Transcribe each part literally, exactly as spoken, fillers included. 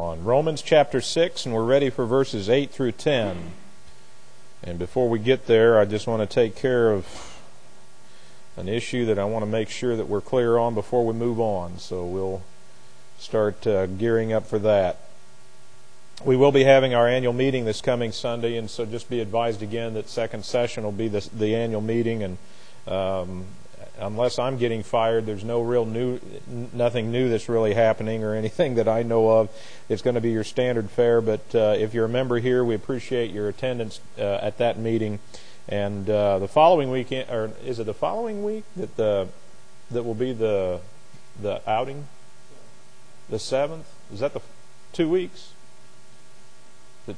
On Romans chapter six, and we're ready for verses eight through ten. And before we get there, I just want to take care of an issue that I want to make sure that we're clear on before we move on. So we'll start uh, gearing up for that. We will be having our annual meeting this coming Sunday, and so just be advised again that second session will be the, the annual meeting, and um, unless I'm getting fired, there's no real new, nothing new that's really happening or anything that I know of. It's going to be your standard fare, but uh, if you're a member here, we appreciate your attendance uh, at that meeting. And uh, the following weekend, or is it the following week that the that will be the the outing? The seventh? Is that the two weeks? The,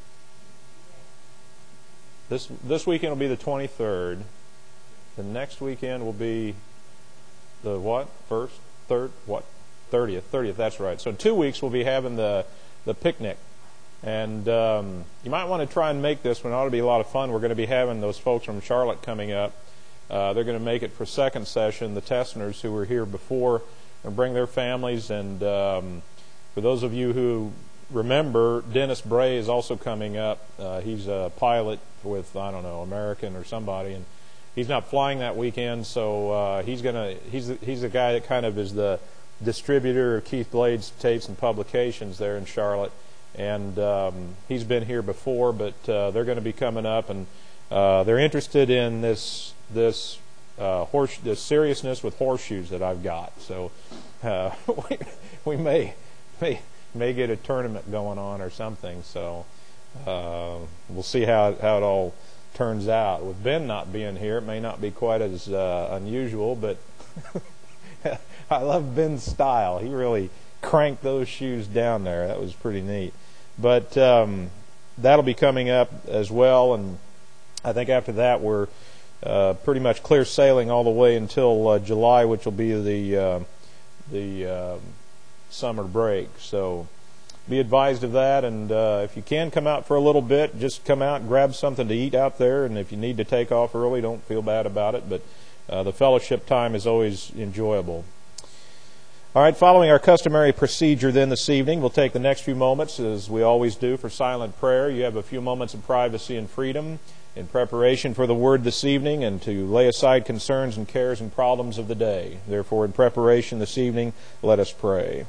this this weekend will be the twenty-third. The next weekend will be the what? First? Third? What? thirtieth. thirtieth, that's right. So in two weeks we'll be having the, the picnic. And um, you might want to try and make this one. It ought to be a lot of fun. We're going to be having those folks from Charlotte coming up. Uh, they're going to make it for second session. The Tessners who were here before and bring their families. And um, for those of you who remember, Dennis Bray is also coming up. Uh, he's a pilot with, I don't know, American or somebody. And he's not flying that weekend, so uh, he's gonna. He's he's the guy that kind of is the distributor of Keith Blade's tapes and publications there in Charlotte, and um, he's been here before. But uh, they're going to be coming up, and uh, they're interested in this this uh, horse this seriousness with horseshoes that I've got. So uh, we, we may may may get a tournament going on or something. So uh, we'll see how how it all turns out. With Ben not being here, it may not be quite as uh, unusual, but I love Ben's style. He really cranked those shoes down there. That was pretty neat. But um, that'll be coming up as well, and I think after that we're uh, pretty much clear sailing all the way until uh, July, which will be the uh, the uh, summer break. So be advised of that, and uh, if you can come out for a little bit, just come out and grab something to eat out there, and if you need to take off early, don't feel bad about it, but uh, the fellowship time is always enjoyable. All right, following our customary procedure then this evening, we'll take the next few moments, as we always do, for silent prayer. You have a few moments of privacy and freedom in preparation for the Word this evening, and to lay aside concerns and cares and problems of the day. Therefore, in preparation this evening, let us pray.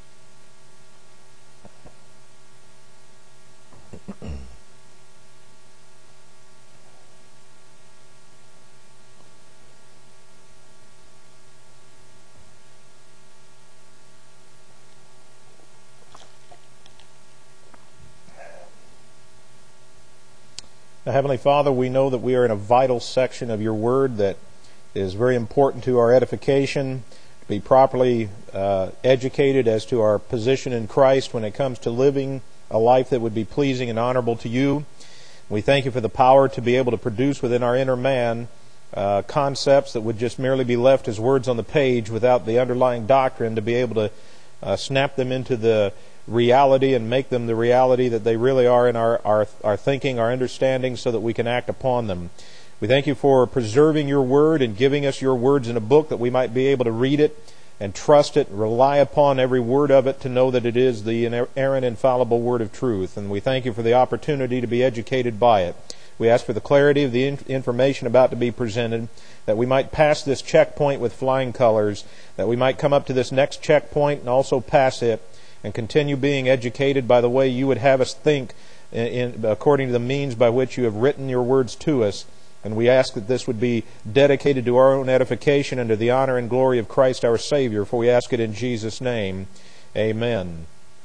Now, Heavenly Father, we know that we are in a vital section of your Word that is very important to our edification, to be properly uh, educated as to our position in Christ when it comes to living a life that would be pleasing and honorable to you. We thank you for the power to be able to produce within our inner man uh, concepts that would just merely be left as words on the page without the underlying doctrine, to be able to uh, snap them into the reality and make them the reality that they really are in our, our, our thinking, our understanding, so that we can act upon them. We thank you for preserving your word and giving us your words in a book that we might be able to read it and trust it, rely upon every word of it to know that it is the inerrant, infallible word of truth. And we thank you for the opportunity to be educated by it. We ask for the clarity of the information about to be presented, that we might pass this checkpoint with flying colors, that we might come up to this next checkpoint and also pass it, and continue being educated by the way you would have us think in, in, according to the means by which you have written your words to us. And we ask that this would be dedicated to our own edification and to the honor and glory of Christ our Savior, for we ask it in Jesus' name. Amen.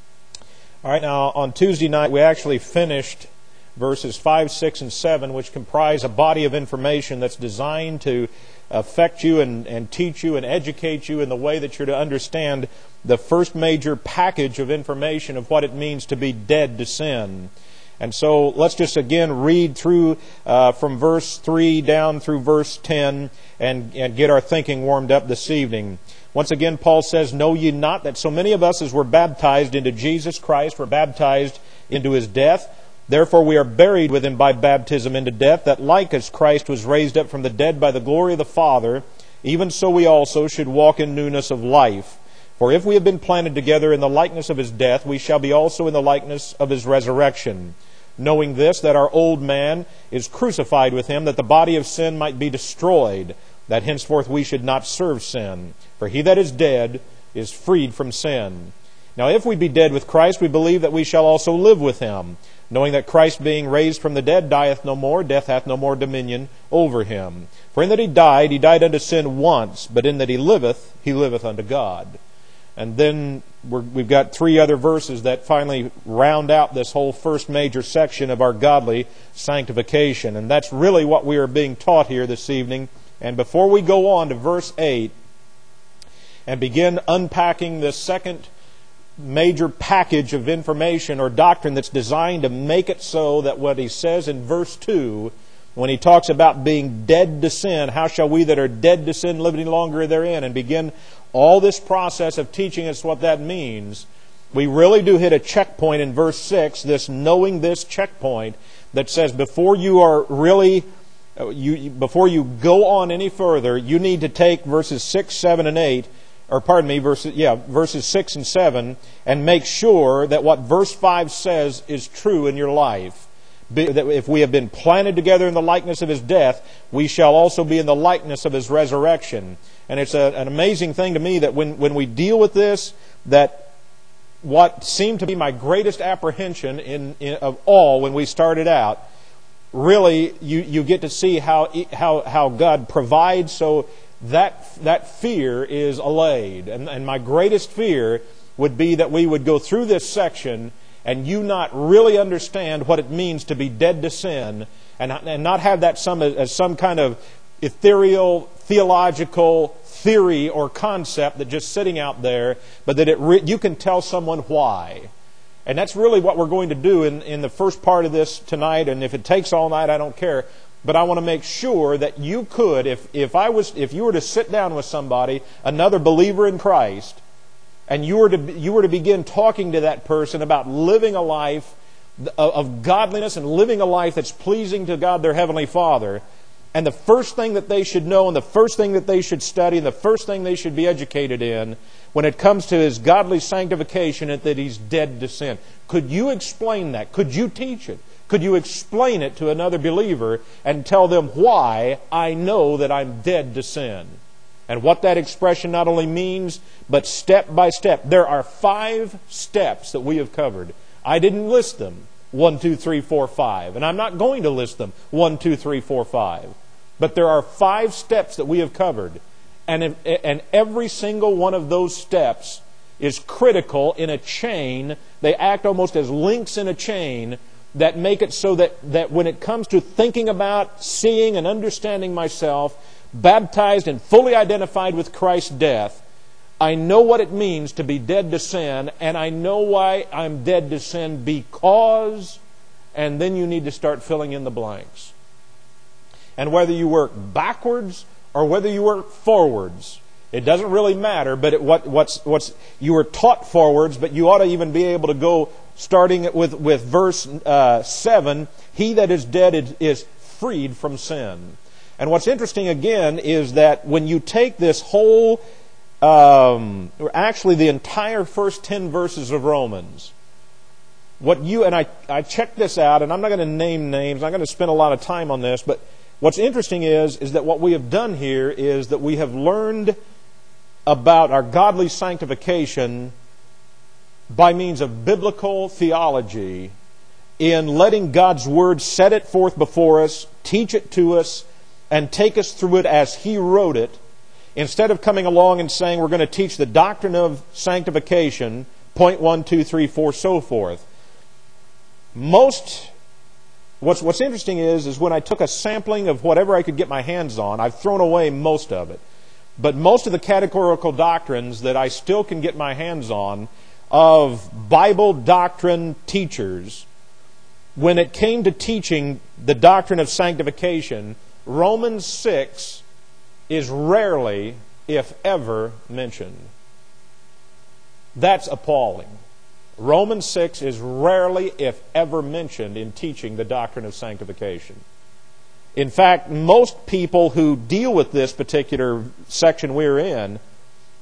All right, now on Tuesday night we actually finished verses five, six, and seven, which comprise a body of information that's designed to affect you and, and teach you and educate you in the way that you're to understand the first major package of information of what it means to be dead to sin. And so let's just again read through uh, from verse three down through verse ten and, and get our thinking warmed up this evening. Once again, Paul says, "Know ye not that so many of us as were baptized into Jesus Christ were baptized into His death? Therefore we are buried with Him by baptism into death, that like as Christ was raised up from the dead by the glory of the Father, even so we also should walk in newness of life. For if we have been planted together in the likeness of his death, we shall be also in the likeness of his resurrection. Knowing this, that our old man is crucified with him, that the body of sin might be destroyed, that henceforth we should not serve sin. For he that is dead is freed from sin. Now if we be dead with Christ, we believe that we shall also live with him, knowing that Christ being raised from the dead dieth no more, death hath no more dominion over him. For in that he died, he died unto sin once, but in that he liveth, he liveth unto God. And then we're, we've got three other verses that finally round out this whole first major section of our godly sanctification. And that's really what we are being taught here this evening. And before we go on to verse eight and begin unpacking this second major package of information or doctrine that's designed to make it so that what he says in verse two, when he talks about being dead to sin, how shall we that are dead to sin live any longer therein, and begin all this process of teaching us what that means, we really do hit a checkpoint in verse six, this knowing this checkpoint that says before you are really, you before you go on any further, you need to take verses six, seven, and eight, or pardon me, verses, yeah, verses six and seven, and make sure that what verse five says is true in your life. That if we have been planted together in the likeness of his death, we shall also be in the likeness of his resurrection. And it's a, an amazing thing to me that when, when we deal with this, that what seemed to be my greatest apprehension in, in of all when we started out, really you, you get to see how, how, how God provides, so that, that fear is allayed. And, and my greatest fear would be that we would go through this section and you not really understand what it means to be dead to sin, and, and not have that some, as some kind of ethereal, theological theory or concept that just sitting out there, but that it re- you can tell someone why. And that's really what we're going to do in, in the first part of this tonight, and if it takes all night, I don't care. But I want to make sure that you could, if, if I was, if you were to sit down with somebody, another believer in Christ, and you were to you were to begin talking to that person about living a life of godliness and living a life that's pleasing to God, their Heavenly Father, and the first thing that they should know and the first thing that they should study and the first thing they should be educated in when it comes to his godly sanctification is that he's dead to sin. Could you explain that? Could you teach it? Could you explain it to another believer and tell them why I know that I'm dead to sin? And what that expression not only means, but step by step. There are five steps that we have covered. I didn't list them, one, two, three, four, five. And I'm not going to list them, one, two, three, four, five. But there are five steps that we have covered. And, and every single one of those steps is critical in a chain. They act almost as links in a chain that make it so that, that when it comes to thinking about, seeing, and understanding myself, baptized and fully identified with Christ's death, I know what it means to be dead to sin, and I know why I'm dead to sin because, and then you need to start filling in the blanks. And whether you work backwards or whether you work forwards, it doesn't really matter, but it, what, what's, what's, you were taught forwards, but you ought to even be able to go, starting with, with verse uh, seven, he that is dead is, is freed from sin. And what's interesting again is that when you take this whole, um, actually the entire first ten verses of Romans, what you, and I, I checked this out, and I'm not going to name names, I'm not going to spend a lot of time on this, but what's interesting is, is that what we have done here is that we have learned about our godly sanctification by means of biblical theology in letting God's Word set it forth before us, teach it to us, and take us through it as He wrote it, instead of coming along and saying we're going to teach the doctrine of sanctification, point one, two, three, four, so forth. Most, what's, what's interesting is, is when I took a sampling of whatever I could get my hands on, I've thrown away most of it. But most of the categorical doctrines that I still can get my hands on of Bible doctrine teachers, when it came to teaching the doctrine of sanctification, Romans six is rarely, if ever, mentioned. That's appalling. Romans six is rarely, if ever, mentioned in teaching the doctrine of sanctification. In fact, most people who deal with this particular section we're in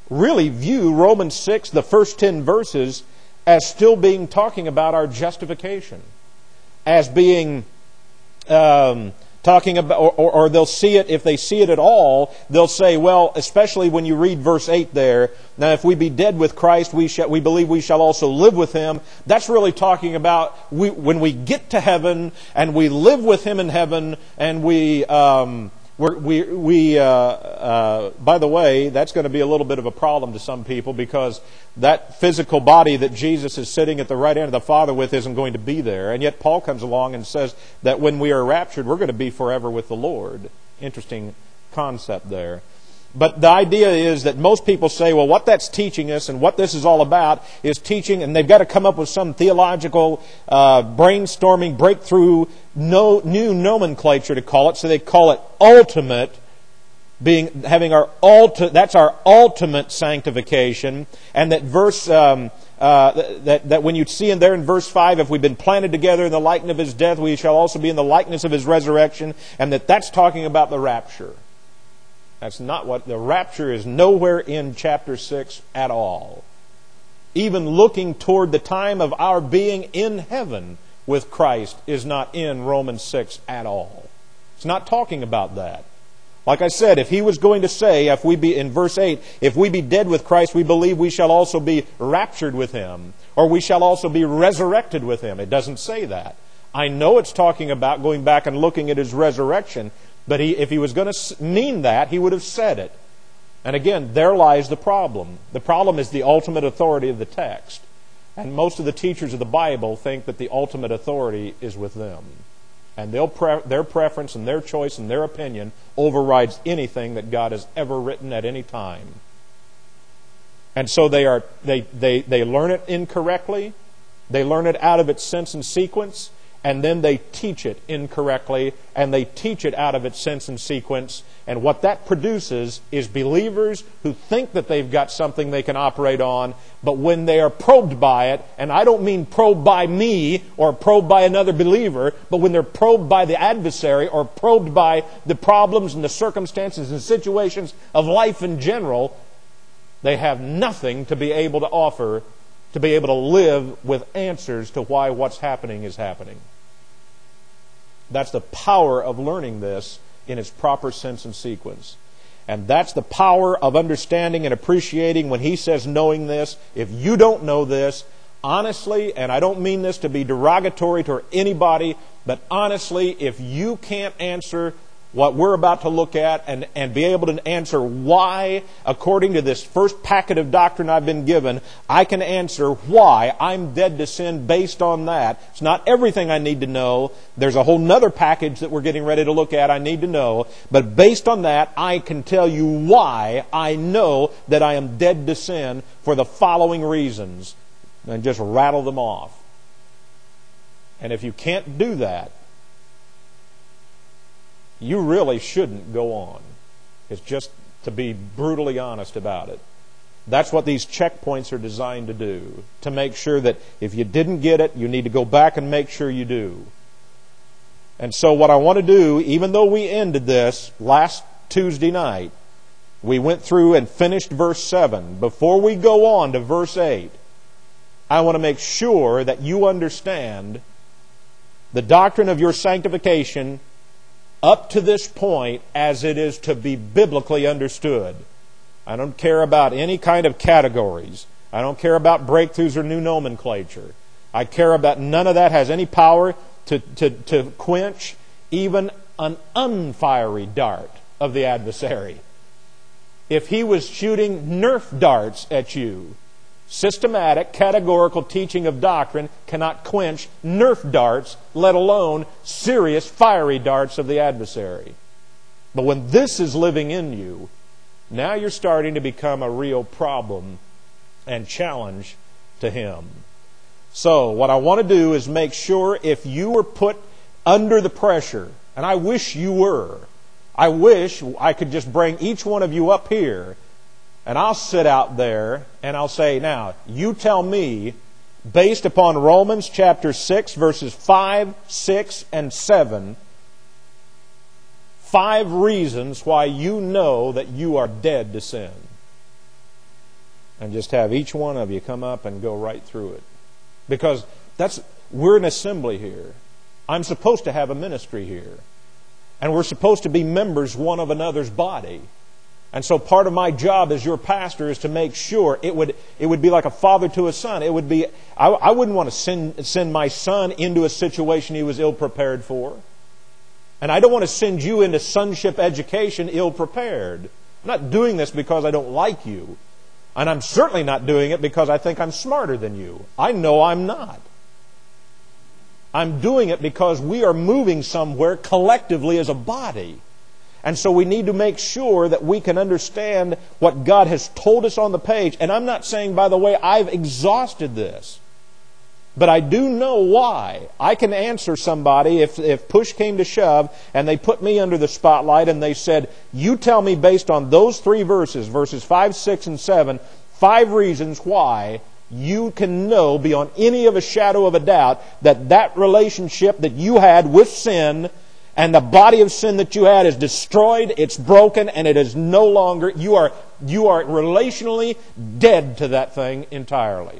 really view Romans six, the first ten verses, as still being talking about our justification, as being um, talking about, or, or, or they'll see it, if they see it at all, they'll say, well, especially when you read verse eight there, now if we be dead with Christ, we shall, we believe we shall also live with Him. That's really talking about we, when we get to heaven and we live with Him in heaven, and we... Um, We're, we, we uh, uh, by the way, that's going to be a little bit of a problem to some people, because that physical body that Jesus is sitting at the right hand of the Father with isn't going to be there. And yet Paul comes along and says that when we are raptured, we're going to be forever with the Lord. Interesting concept there. But the idea is that most people say, well, what that's teaching us and what this is all about is teaching, and they've got to come up with some theological uh, brainstorming, breakthrough, no, new nomenclature to call it. So they call it ultimate, being having our ulti- that's our ultimate sanctification, and that verse. Um, Uh, that, that when you see in there in verse five, if we've been planted together in the likeness of His death, we shall also be in the likeness of His resurrection, and that that's talking about the rapture. That's not what, the rapture is nowhere in chapter six at all. Even looking toward the time of our being in heaven with Christ is not in Romans six at all. It's not talking about that. Like I said, if he was going to say, if we be in verse eight, if we be dead with Christ, we believe we shall also be raptured with Him, or we shall also be resurrected with Him. It doesn't say that. I know it's talking about going back and looking at His resurrection, but he, if he was going to mean that, he would have said it. And again, there lies the problem. The problem is the ultimate authority of the text. And most of the teachers of the Bible think that the ultimate authority is with them. And they'll pre- their preference and their choice and their opinion overrides anything that God has ever written at any time. And so they are they, they, they learn it incorrectly. They learn it out of its sense and sequence. And then they teach it incorrectly, and they teach it out of its sense and sequence. And what that produces is believers who think that they've got something they can operate on, but when they are probed by it, and I don't mean probed by me or probed by another believer, but when they're probed by the adversary or probed by the problems and the circumstances and situations of life in general, they have nothing to be able to offer, to be able to live with answers to why what's happening is happening. That's the power of learning this in its proper sense and sequence. And that's the power of understanding and appreciating when he says knowing this. If you don't know this, honestly, and I don't mean this to be derogatory to anybody, but honestly, if you can't answer what we're about to look at and, and be able to answer why, according to this first packet of doctrine I've been given, I can answer why I'm dead to sin based on that. It's not everything I need to know. There's a whole nother package that we're getting ready to look at I need to know. But based on that, I can tell you why I know that I am dead to sin for the following reasons. And just rattle them off. And if you can't do that, you really shouldn't go on. It's just to be brutally honest about it. That's what these checkpoints are designed to do. To make sure that if you didn't get it, you need to go back and make sure you do. And so what I want to do, even though we ended this last Tuesday night, we went through and finished verse seven. Before we go on to verse eight, I want to make sure that you understand the doctrine of your sanctification up to this point as it is to be biblically understood. I don't care about any kind of categories. I don't care about breakthroughs or new nomenclature. I care about none of that has any power to, to, to quench even an unfiery dart of the adversary. If he was shooting Nerf darts at you, systematic, categorical teaching of doctrine cannot quench Nerf darts, let alone serious, fiery darts of the adversary. But when this is living in you, now you're starting to become a real problem and challenge to him. So, what I want to do is make sure if you were put under the pressure, and I wish you were, I wish I could just bring each one of you up here and I'll sit out there and I'll say, now, you tell me, based upon Romans chapter six, verses five, six, and seven, five reasons why you know that you are dead to sin. And just have each one of you come up and go right through it. Because that's we're an assembly here. I'm supposed to have a ministry here. And we're supposed to be members one of another's body. And so part of my job as your pastor is to make sure it would it would be like a father to a son. It would be I, I wouldn't want to send send my son into a situation he was ill prepared for. And I don't want to send you into sonship education ill prepared. I'm not doing this because I don't like you. And I'm certainly not doing it because I think I'm smarter than you. I know I'm not. I'm doing it because we are moving somewhere collectively as a body. And so we need to make sure that we can understand what God has told us on the page. And I'm not saying, by the way, I've exhausted this. But I do know why. I can answer somebody if, if push came to shove and they put me under the spotlight and they said, you tell me based on those three verses, verses five, six, and seven, five reasons why you can know beyond any of a shadow of a doubt that that relationship that you had with sin and the body of sin that you had is destroyed, it's broken, and it is no longer, you are, you are relationally dead to that thing entirely.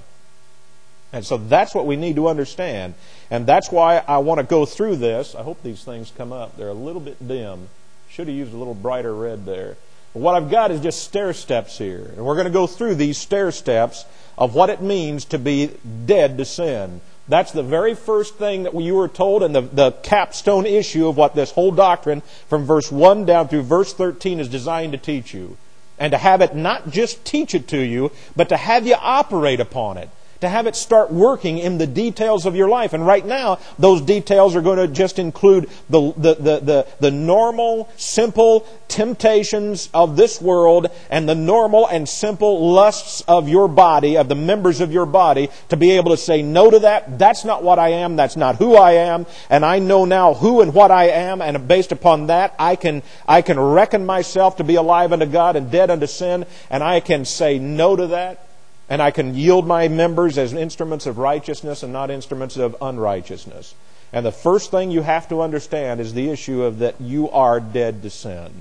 And so that's what we need to understand. And that's why I want to go through this. I hope these things come up. They're a little bit dim. Should have used a little brighter red there. But what I've got is just stair steps here. And we're going to go through these stair steps of what it means to be dead to sin. That's the very first thing that you were told, and the, the capstone issue of what this whole doctrine from verse one down through verse thirteen is designed to teach you. And to have it not just teach it to you, but to have you operate upon it. To have it start working in the details of your life. And right now, those details are going to just include the, the, the, the, the normal, simple temptations of this world and the normal and simple lusts of your body, of the members of your body, to be able to say no to that. That's not what I am. That's not who I am. And I know now who and what I am. And based upon that, I can, I can reckon myself to be alive unto God and dead unto sin. And I can say no to that. And I can yield my members as instruments of righteousness and not instruments of unrighteousness. And the first thing you have to understand is the issue of that you are dead to sin.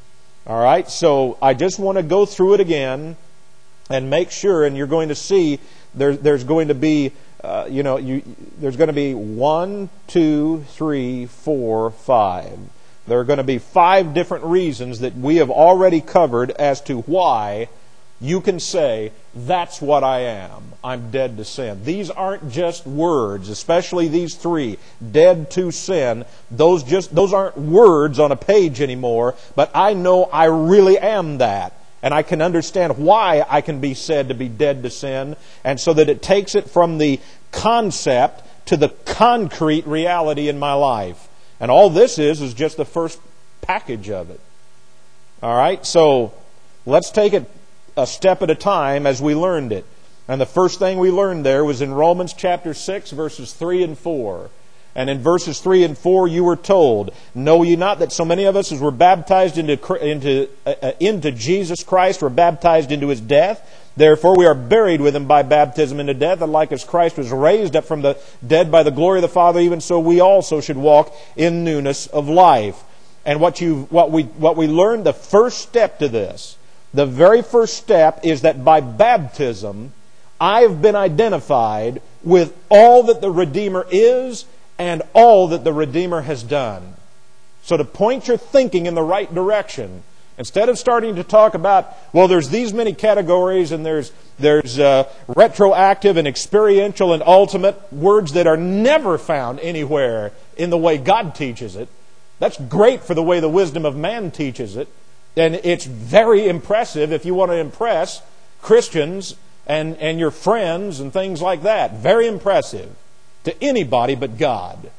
All right? So I just want to go through it again and make sure, and you're going to see there, there's going to be, uh, you know, you, there's going to be one, two, three, four, five. There are going to be five different reasons that we have already covered as to why you can say, that's what I am. I'm dead to sin. These aren't just words, especially these three. Dead to sin. Those just those aren't words on a page anymore, but I know I really am that. And I can understand why I can be said to be dead to sin, and so that it takes it from the concept to the concrete reality in my life. And all this is, is just the first package of it. All right, so let's take it a step at a time as we learned it. And the first thing we learned there was in Romans chapter six, verses three and four. And in verses three and four, you were told, know ye not that so many of us as were baptized into, into, uh, into Jesus Christ were baptized into His death? Therefore we are buried with Him by baptism into death, and like as Christ was raised up from the dead by the glory of the Father, even so we also should walk in newness of life. And what you, what we, what we learned, the first step to this, the very first step is that by baptism, I've been identified with all that the Redeemer is and all that the Redeemer has done. So to point your thinking in the right direction, instead of starting to talk about, well, there's these many categories and there's there's uh, retroactive and experiential and ultimate, words that are never found anywhere in the way God teaches it. That's great for the way the wisdom of man teaches it. And it's very impressive if you want to impress Christians and, and your friends and things like that. Very impressive to anybody but God.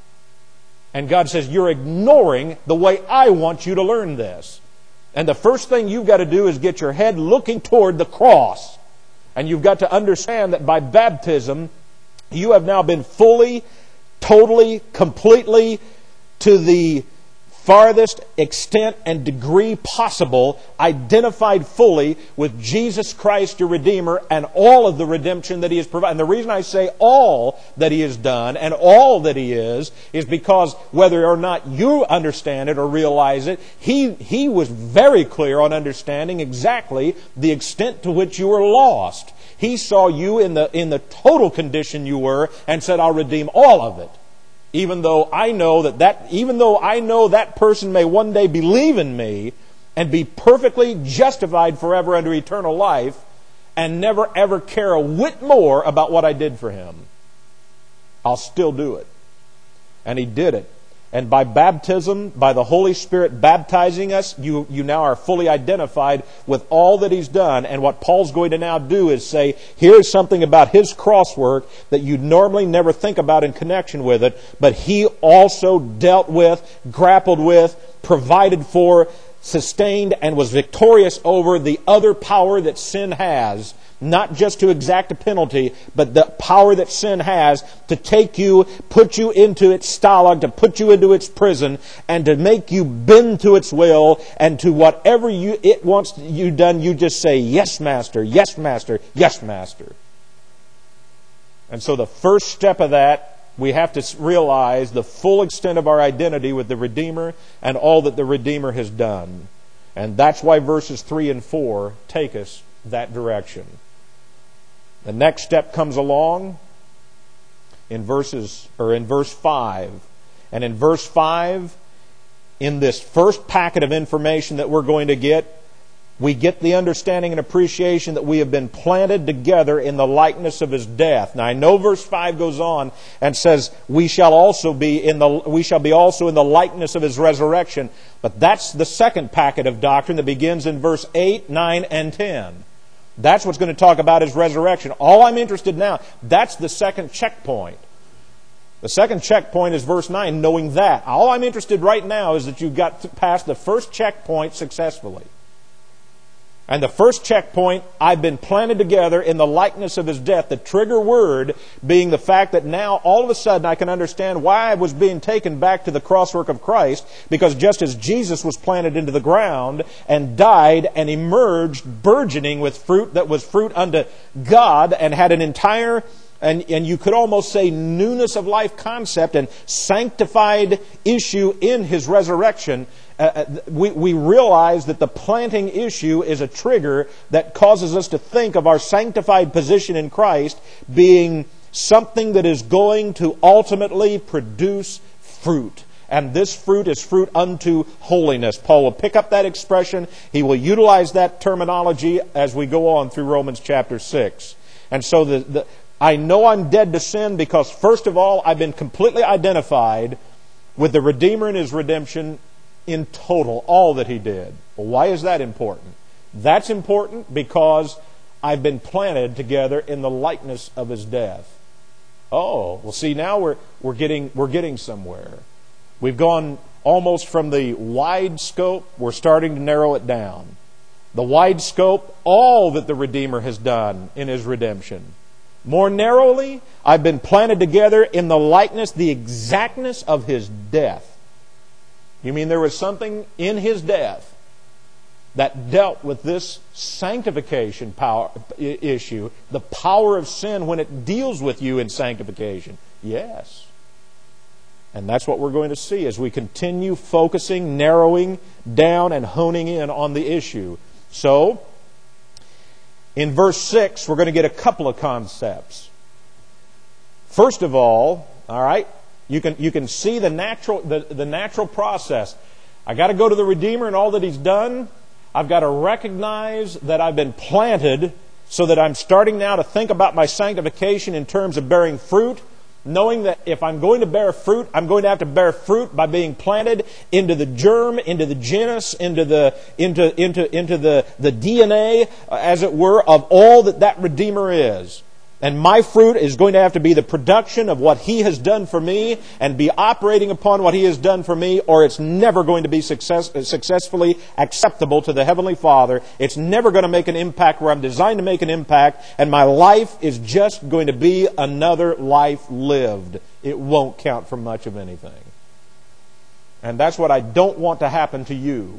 And God says, you're ignoring the way I want you to learn this. And the first thing you've got to do is get your head looking toward the cross. And you've got to understand that by baptism, you have now been fully, totally, completely to the farthest extent and degree possible, identified fully with Jesus Christ, your Redeemer, and all of the redemption that He has provided. And the reason I say all that He has done and all that He is, is because whether or not you understand it or realize it, He, he was very clear on understanding exactly the extent to which you were lost. He saw you in the, in the total condition you were and said, I'll redeem all of it. Even though I know that, that even though I know that person may one day believe in me and be perfectly justified forever under eternal life and never ever care a whit more about what I did for him, I'll still do it. And He did it. And by baptism, by the Holy Spirit baptizing us, you, you now are fully identified with all that He's done. And what Paul's going to now do is say, here's something about His cross work that you normally never think about in connection with it, but He also dealt with, grappled with, provided for, sustained, and was victorious over the other power that sin has. Not just to exact a penalty, but the power that sin has to take you, put you into its stalag, to put you into its prison, and to make you bend to its will, and to whatever you it wants you done, you just say, yes, Master, yes, Master, yes, Master. And so the first step of that, we have to realize the full extent of our identity with the Redeemer and all that the Redeemer has done. And that's why verses three and four take us that direction. The next step comes along in verses or in verse five. And in verse five, in this first packet of information that we're going to get, we get the understanding and appreciation that we have been planted together in the likeness of His death. Now I know verse five goes on and says we shall also be in the we shall be also in the likeness of His resurrection. But that's the second packet of doctrine that begins in verse eight, nine, and ten. That's what's going to talk about His resurrection. All I'm interested now, that's the second checkpoint. The second checkpoint is verse nine, knowing that. All I'm interested right now is that you've got past the first checkpoint successfully. And the first checkpoint, I've been planted together in the likeness of His death. The trigger word being the fact that now all of a sudden I can understand why I was being taken back to the crosswork of Christ. Because just as Jesus was planted into the ground and died and emerged burgeoning with fruit that was fruit unto God and had an entire, and, and you could almost say newness of life concept and sanctified issue in His resurrection, Uh, we, we realize that the planting issue is a trigger that causes us to think of our sanctified position in Christ being something that is going to ultimately produce fruit. And this fruit is fruit unto holiness. Paul will pick up that expression. He will utilize that terminology as we go on through Romans chapter six. And so the, the, I know I'm dead to sin because, first of all, I've been completely identified with the Redeemer and His redemption in total, all that He did. Well, why is that important? That's important because I've been planted together in the likeness of His death. Oh, well, see, now we're we're getting we're getting somewhere. We've gone almost from the wide scope, we're starting to narrow it down. The wide scope, all that the Redeemer has done in His redemption. More narrowly, I've been planted together in the likeness, the exactness of His death. You mean there was something in His death that dealt with this sanctification power issue, the power of sin when it deals with you in sanctification? Yes. And that's what we're going to see as we continue focusing, narrowing down, and honing in on the issue. So, in verse six, we're going to get a couple of concepts. First of all, all right, You can you can see the natural the, the natural process. I got to go to the Redeemer and all that He's done. I've got to recognize that I've been planted so that I'm starting now to think about my sanctification in terms of bearing fruit, knowing that if I'm going to bear fruit, I'm going to have to bear fruit by being planted into the germ, into the genus, into the into into into the, the D N A, as it were, of all that that Redeemer is. And my fruit is going to have to be the production of what He has done for me and be operating upon what He has done for me, or it's never going to be success, successfully acceptable to the Heavenly Father. It's never going to make an impact where I'm designed to make an impact, and my life is just going to be another life lived. It won't count for much of anything. And that's what I don't want to happen to you.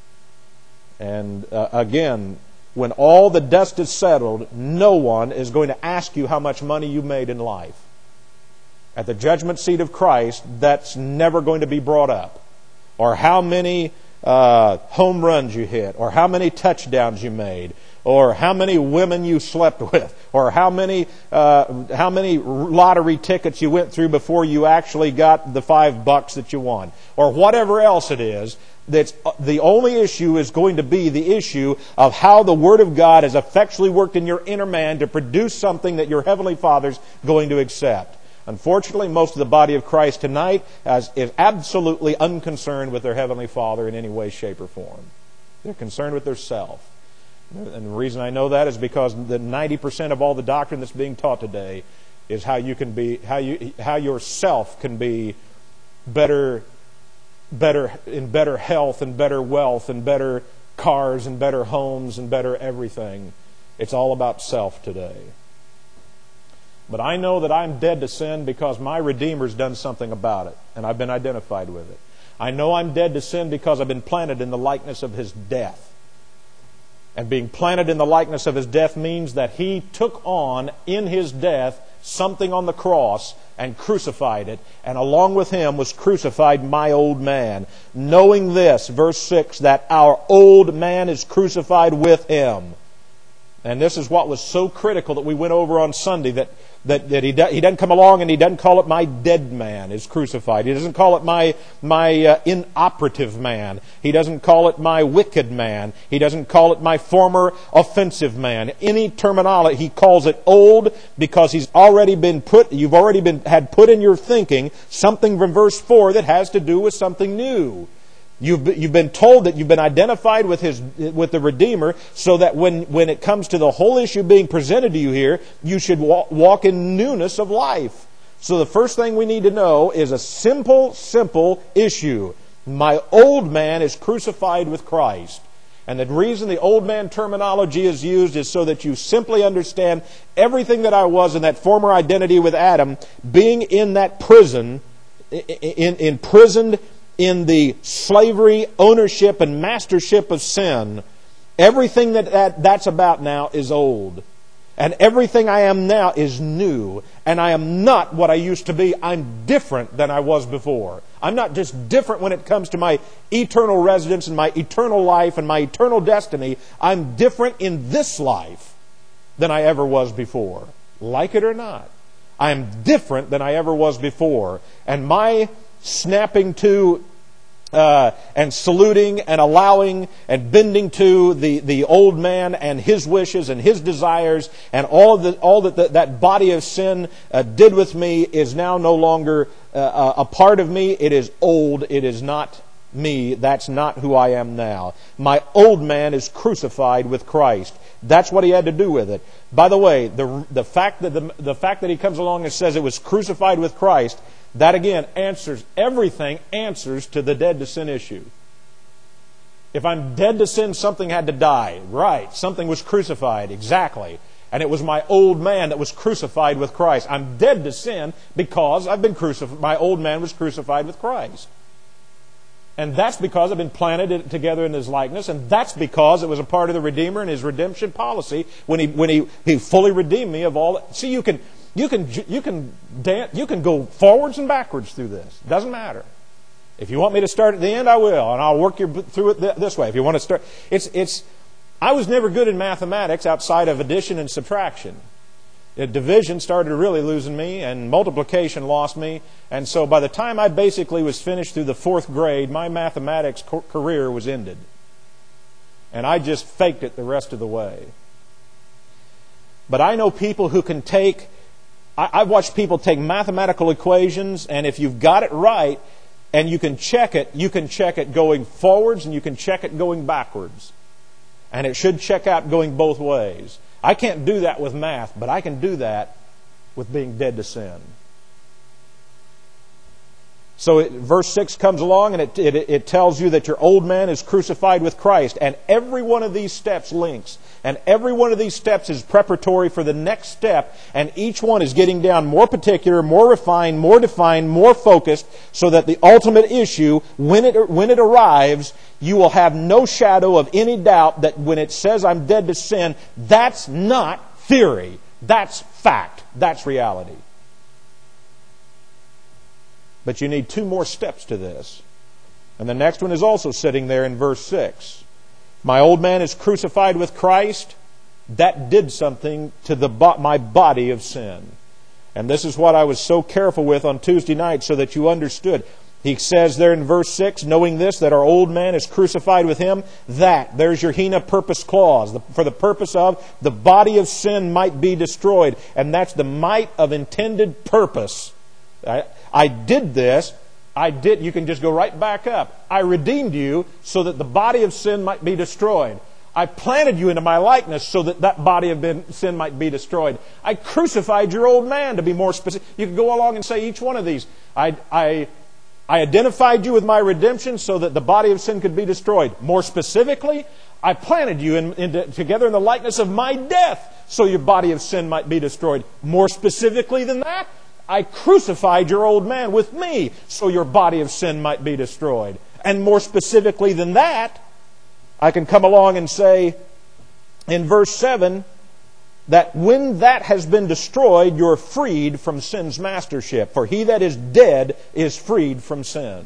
And uh, again, when all the dust is settled, no one is going to ask you how much money you made in life. At the judgment seat of Christ, that's never going to be brought up. Or how many uh, home runs you hit, or how many touchdowns you made, or how many women you slept with, or how many uh, how many lottery tickets you went through before you actually got the five bucks that you won, or whatever else it is. That's the only issue is going to be the issue of how the Word of God has effectually worked in your inner man to produce something that your Heavenly Father's going to accept. Unfortunately, most of the body of Christ tonight is, is absolutely unconcerned with their Heavenly Father in any way, shape, or form. They're concerned with their self. And the reason I know that is because the ninety percent of all the doctrine that's being taught today is how you can be, how you, how yourself can be better, better in better health and better wealth and better cars and better homes and better everything. It's all about self today. But I know that I'm dead to sin because my Redeemer's done something about it, and I've been identified with it. I know I'm dead to sin because I've been planted in the likeness of His death. And being planted in the likeness of His death means that He took on, in His death, something on the cross and crucified it. And along with Him was crucified my old man. Knowing this, verse six, that our old man is crucified with Him. And this is what was so critical that we went over on Sunday, that that, that he, do, he doesn't come along and He doesn't call it my dead man is crucified. He doesn't call it my, my uh, inoperative man. He doesn't call it my wicked man. He doesn't call it my former offensive man. Any terminology, He calls it old because He's already been put, you've already been had put in your thinking something from verse four that has to do with something new. You've you've been told that you've been identified with his with the Redeemer, so that when when it comes to the whole issue being presented to you here, you should walk, walk in newness of life. So the first thing we need to know is a simple, simple issue. My old man is crucified with Christ. And the reason the old man terminology is used is so that you simply understand everything that I was in that former identity with Adam, being in that prison, in, imprisoned in the slavery, ownership, and mastership of sin. Everything that, that that's about now is old. And everything I am now is new. And I am not what I used to be. I'm different than I was before. I'm not just different when it comes to my eternal residence and my eternal life and my eternal destiny. I'm different in this life than I ever was before. Like it or not. I am different than I ever was before. And my snapping to uh, and saluting and allowing and bending to the, the old man and his wishes and his desires and all of the, all that the, that body of sin uh, did with me is now no longer uh, a part of me. It is old. It is not me. That's not who I am now. My old man is crucified with Christ. That's what He had to do with it. By the way, the the fact that the, the fact that He comes along and says it was crucified with Christ, that again answers everything, answers to the dead to sin issue. If I'm dead to sin, something had to die. Right. Something was crucified. Exactly. And it was my old man that was crucified with Christ. I'm dead to sin because I've been crucified. My old man was crucified with Christ. And that's because I've been planted together in His likeness, and that's because it was a part of the Redeemer and His redemption policy when He when He, he fully redeemed me of all. See, you can you can you can dance, you can go forwards and backwards through this. It doesn't matter. If you want me to start at the end, I will, and I'll work you through it this way. If you want to start, it's it's. I was never good in mathematics outside of addition and subtraction. Division started really losing me, and multiplication lost me. And so by the time I basically was finished through the fourth grade, my mathematics career was ended. And I just faked it the rest of the way. But I know people who can take... I, I've watched people take mathematical equations, and if you've got it right, and you can check it, you can check it going forwards, and you can check it going backwards. And it should check out going both ways. I can't do that with math, but I can do that with being dead to sin. So it, verse six comes along and it, it, it tells you that your old man is crucified with Christ. And every one of these steps links. And every one of these steps is preparatory for the next step. And each one is getting down more particular, more refined, more defined, more focused, so that the ultimate issue, when it, when it arrives, you will have no shadow of any doubt that when it says I'm dead to sin, that's not theory. That's fact. That's reality. But you need two more steps to this. And the next one is also sitting there in verse six. My old man is crucified with Christ. That did something to the my body of sin. And this is what I was so careful with on Tuesday night so that you understood. He says there in verse six, knowing this, that our old man is crucified with him, that, there's your hina purpose clause, for the purpose of the body of sin might be destroyed. And that's the might of intended purpose. I, I did this. I did. You can just go right back up. I redeemed you so that the body of sin might be destroyed. I planted you into my likeness so that that body of sin might be destroyed. I crucified your old man, to be more specific. You can go along and say each one of these. I, I, I identified you with my redemption so that the body of sin could be destroyed. More specifically, I planted you in, in, together in the likeness of my death so your body of sin might be destroyed. More specifically than that, I crucified your old man with me so your body of sin might be destroyed. And more specifically than that, I can come along and say in verse seven that when that has been destroyed, you're freed from sin's mastership. For he that is dead is freed from sin.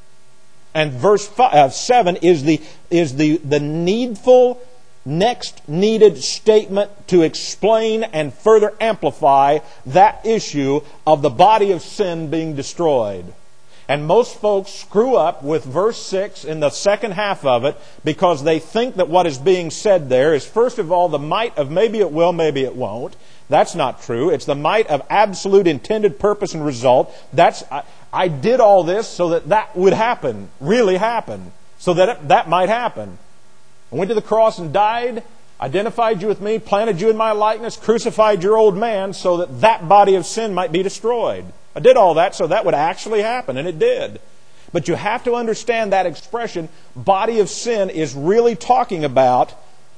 And verse five, uh, seven is the is the, the needful next needed statement to explain and further amplify that issue of the body of sin being destroyed. And most folks screw up with verse six in the second half of it because they think that what is being said there is, first of all, the might of maybe it will, maybe it won't. That's not true. It's the might of absolute intended purpose and result. That's I, I did all this so that that would happen, really happen, so that it, that might happen. I went to the cross and died, identified you with me, planted you in my likeness, crucified your old man so that that body of sin might be destroyed. I did all that so that would actually happen, and it did. But you have to understand that expression, body of sin, is really talking about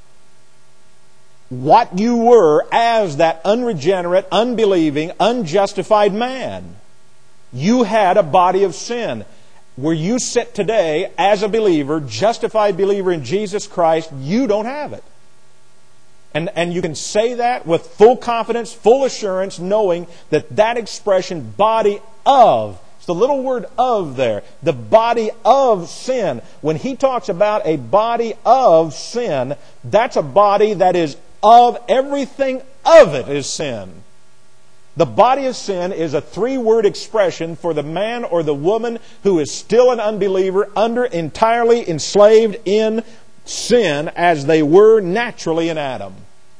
what you were as that unregenerate, unbelieving, unjustified man. You had a body of sin. Where you sit today as a believer, justified believer in Jesus Christ, you don't have it. And, and you can say that with full confidence, full assurance, knowing that that expression, body of, it's the little word of there, the body of sin. When he talks about a body of sin, that's a body that is of, everything of it is sin. The body of sin is a three-word expression for the man or the woman who is still an unbeliever, under entirely enslaved in sin as they were naturally in Adam.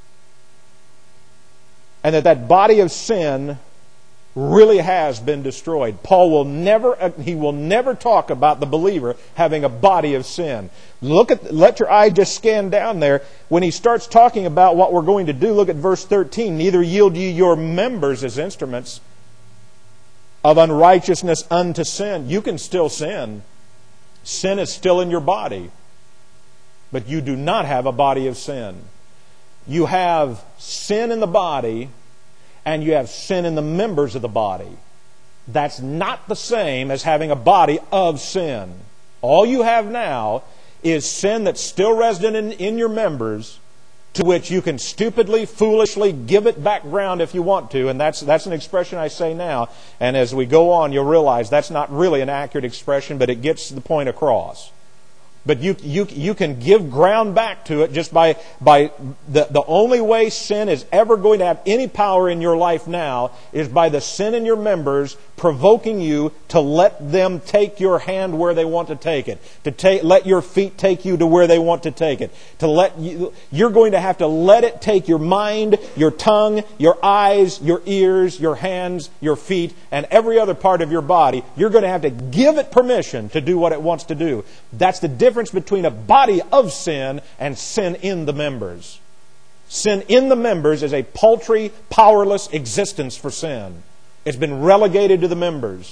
And that that body of sin really has been destroyed. Paul will never, he will never talk about the believer having a body of sin. Look at, let your eye just scan down there. When he starts talking about what we're going to do, look at verse thirteen. Neither yield ye your members as instruments of unrighteousness unto sin. You can still sin. Sin is still in your body. But you do not have a body of sin. You have sin in the body, and you have sin in the members of the body. That's not the same as having a body of sin. All you have now is sin that's still resident in, in your members, to which you can stupidly, foolishly give it background if you want to. And that's, that's an expression I say now. And as we go on, you'll realize that's not really an accurate expression, but it gets the point across. But you, you, you can give ground back to it just by, by the, the only way sin is ever going to have any power in your life now is by the sin in your members provoking you to let them take your hand where they want to take it. To take, let your feet take you to where they want to take it. To let you, you're going to have to let it take your mind, your tongue, your eyes, your ears, your hands, your feet, and every other part of your body. You're going to have to give it permission to do what it wants to do. That's the difference between a body of sin and sin in the members. Sin in the members is a paltry, powerless existence for sin. It's been relegated to the members.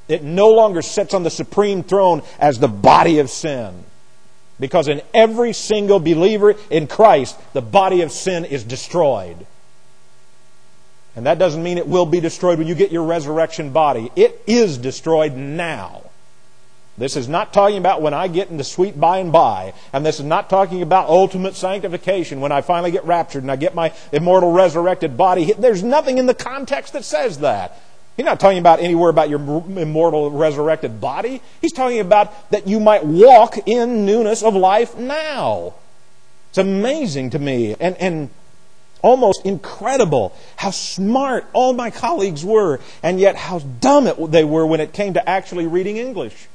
It no longer sits on the supreme throne as the body of sin. Because in every single believer in Christ, the body of sin is destroyed. And that doesn't mean it will be destroyed when you get your resurrection body. It is destroyed now. This is not talking about when I get into sweet by and by. And this is not talking about ultimate sanctification when I finally get raptured and I get my immortal resurrected body. There's nothing in the context that says that. He's not talking about anywhere about your immortal resurrected body. He's talking about that you might walk in newness of life now. It's amazing to me and, and almost incredible how smart all my colleagues were and yet how dumb it, they were when it came to actually reading English.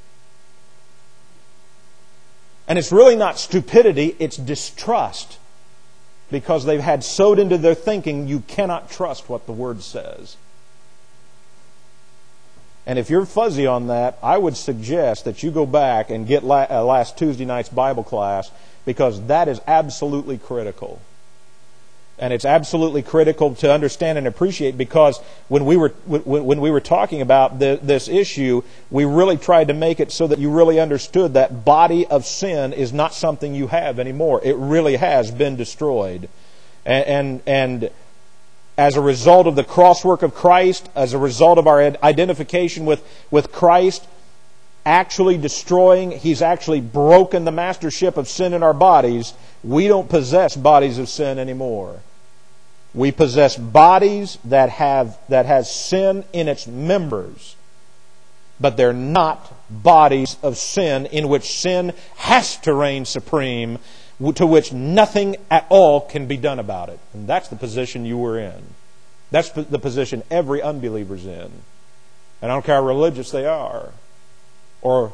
And it's really not stupidity, it's distrust. Because they've had sowed into their thinking, you cannot trust what the Word says. And if you're fuzzy on that, I would suggest that you go back and get la- uh, last Tuesday night's Bible class, because that is absolutely critical. And it's absolutely critical to understand and appreciate, because when we were when, when we were talking about the, this issue, we really tried to make it so that you really understood that body of sin is not something you have anymore. It really has been destroyed. And, and, and as a result of the crosswork of Christ, as a result of our identification with, with Christ, actually destroying, He's actually broken the mastership of sin in our bodies. We don't possess bodies of sin anymore. We possess bodies that have that has sin in its members, but they're not bodies of sin in which sin has to reign supreme, to which nothing at all can be done about it. And that's the position you were in. That's the position every unbeliever's in. And I don't care how religious they are, or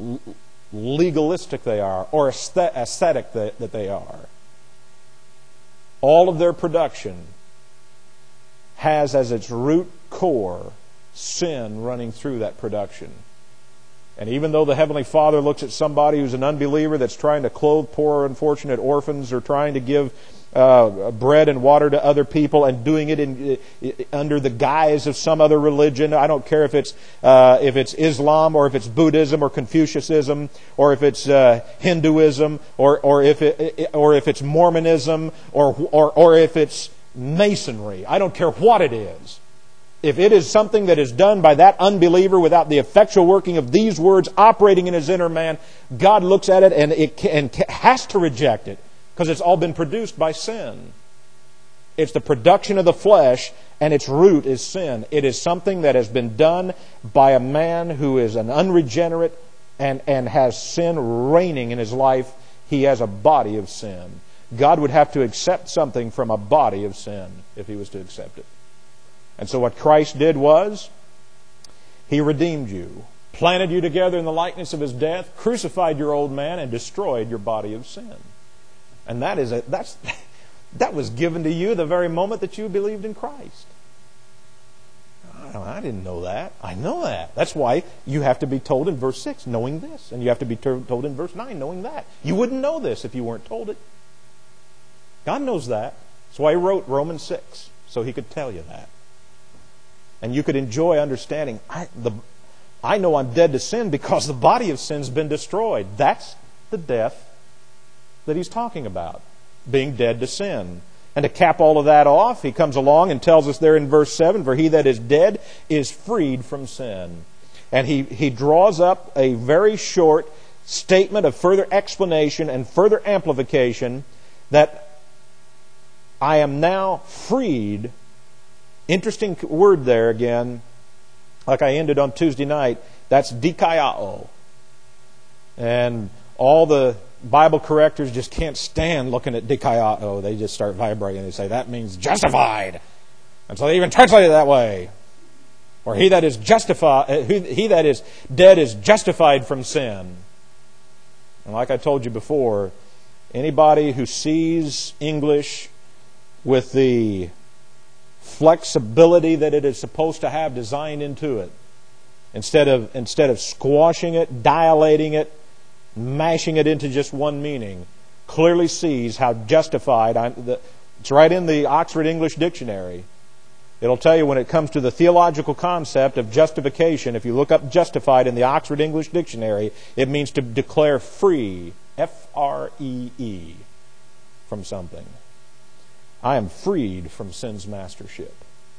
legalistic they are, or ascetic that they are. All of their production has as its root core sin running through that production. And even though the Heavenly Father looks at somebody who's an unbeliever that's trying to clothe poor, unfortunate orphans, or trying to give uh, bread and water to other people and doing it in, uh, under the guise of some other religion, I don't care if it's uh, if it's Islam or if it's Buddhism or Confucianism or if it's uh, Hinduism or or if it, or if it's Mormonism or or or if it's Masonry. I don't care what it is. If it is something that is done by that unbeliever without the effectual working of these words operating in his inner man, God looks at it and it can, and has to reject it, because it's all been produced by sin. It's the production of the flesh, and its root is sin. It is something that has been done by a man who is an unregenerate and, and has sin reigning in his life. He has a body of sin. God would have to accept something from a body of sin if He was to accept it. And so what Christ did was, He redeemed you, planted you together in the likeness of His death, crucified your old man, and destroyed your body of sin. And that is a, that's that was given to you the very moment that you believed in Christ. I didn't know that. I know that. That's why you have to be told in verse six, knowing this. And you have to be told in verse nine, knowing that. You wouldn't know this if you weren't told it. God knows that. That's why He wrote Romans six, so He could tell you that. And you could enjoy understanding, I, the, I know I'm dead to sin because the body of sin's been destroyed. That's the death that He's talking about, being dead to sin. And to cap all of that off, He comes along and tells us there in verse seven, for he that is dead is freed from sin. And he, he draws up a very short statement of further explanation and further amplification that I am now freed. Interesting word there again, like I ended on Tuesday night, that's dikaiao. And all the Bible correctors just can't stand looking at dikaiao. They just start vibrating. They say, that means justified. And so they even translate it that way. Or he that is justified, he that is dead is justified from sin. And like I told you before, anybody who sees English with the flexibility that it is supposed to have designed into it, instead of instead of squashing it, dilating it, mashing it into just one meaning, clearly sees how justified. I'm, the, it's right in the Oxford English Dictionary. It'll tell you when it comes to the theological concept of justification, if you look up justified in the Oxford English Dictionary, it means to declare free, F R E E, from something. I am freed from sin's mastership.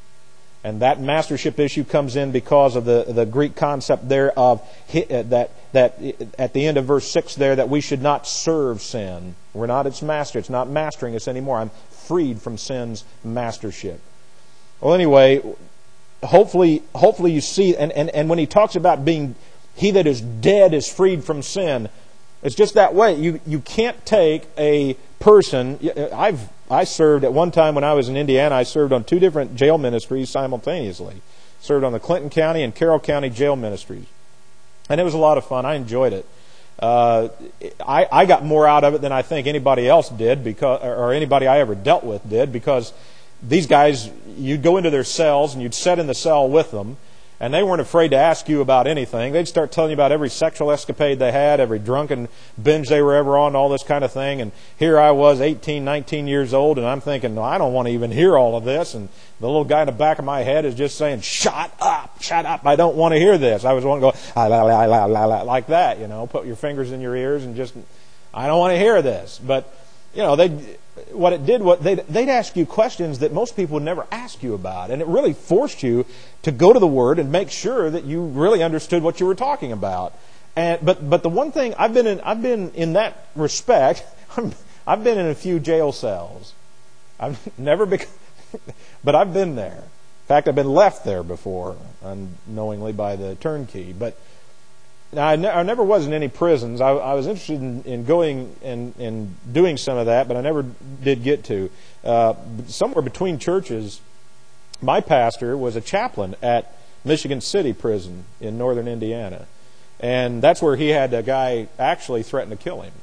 And that mastership issue comes in because of the, the Greek concept there of that, that at the end of verse six there, that we should not serve sin. We're not its master. It's not mastering us anymore. I'm freed from sin's mastership. Well, anyway, hopefully, hopefully you see, and, and, and when he talks about being, he that is dead is freed from sin, it's just that way. You you can't take a person. I've I served at one time when I was in Indiana. I served on two different jail ministries simultaneously. Served on the Clinton County and Carroll County jail ministries, and it was a lot of fun. I enjoyed it. Uh, I I got more out of it than I think anybody else did, because or anybody I ever dealt with did, because these guys, you'd go into their cells and you'd sit in the cell with them, and they weren't afraid to ask you about anything. They'd start telling you about every sexual escapade they had, every drunken binge they were ever on, all this kind of thing. And here I was, eighteen, nineteen years old, and I'm thinking, no, I don't want to even hear all of this. And the little guy in the back of my head is just saying, shut up, shut up, I don't want to hear this. I was wanting to go, ah, la, la, la, la, la, like that, you know, put your fingers in your ears and just, I don't want to hear this. But, you know, they... What it did, what they'd, they'd ask you questions that most people would never ask you about. And it really forced you to go to the Word and make sure that you really understood what you were talking about. And, but but the one thing, I've been in, I've been in that respect, I've been in a few jail cells. I've never been, but I've been there. In fact, I've been left there before, unknowingly by the turnkey. But Now, I, ne- I never was in any prisons. I, I was interested in, in going and, and doing some of that, but I never did get to. Uh, somewhere between churches, my pastor was a chaplain at Michigan City Prison in northern Indiana. And that's where he had a guy actually threaten to kill him.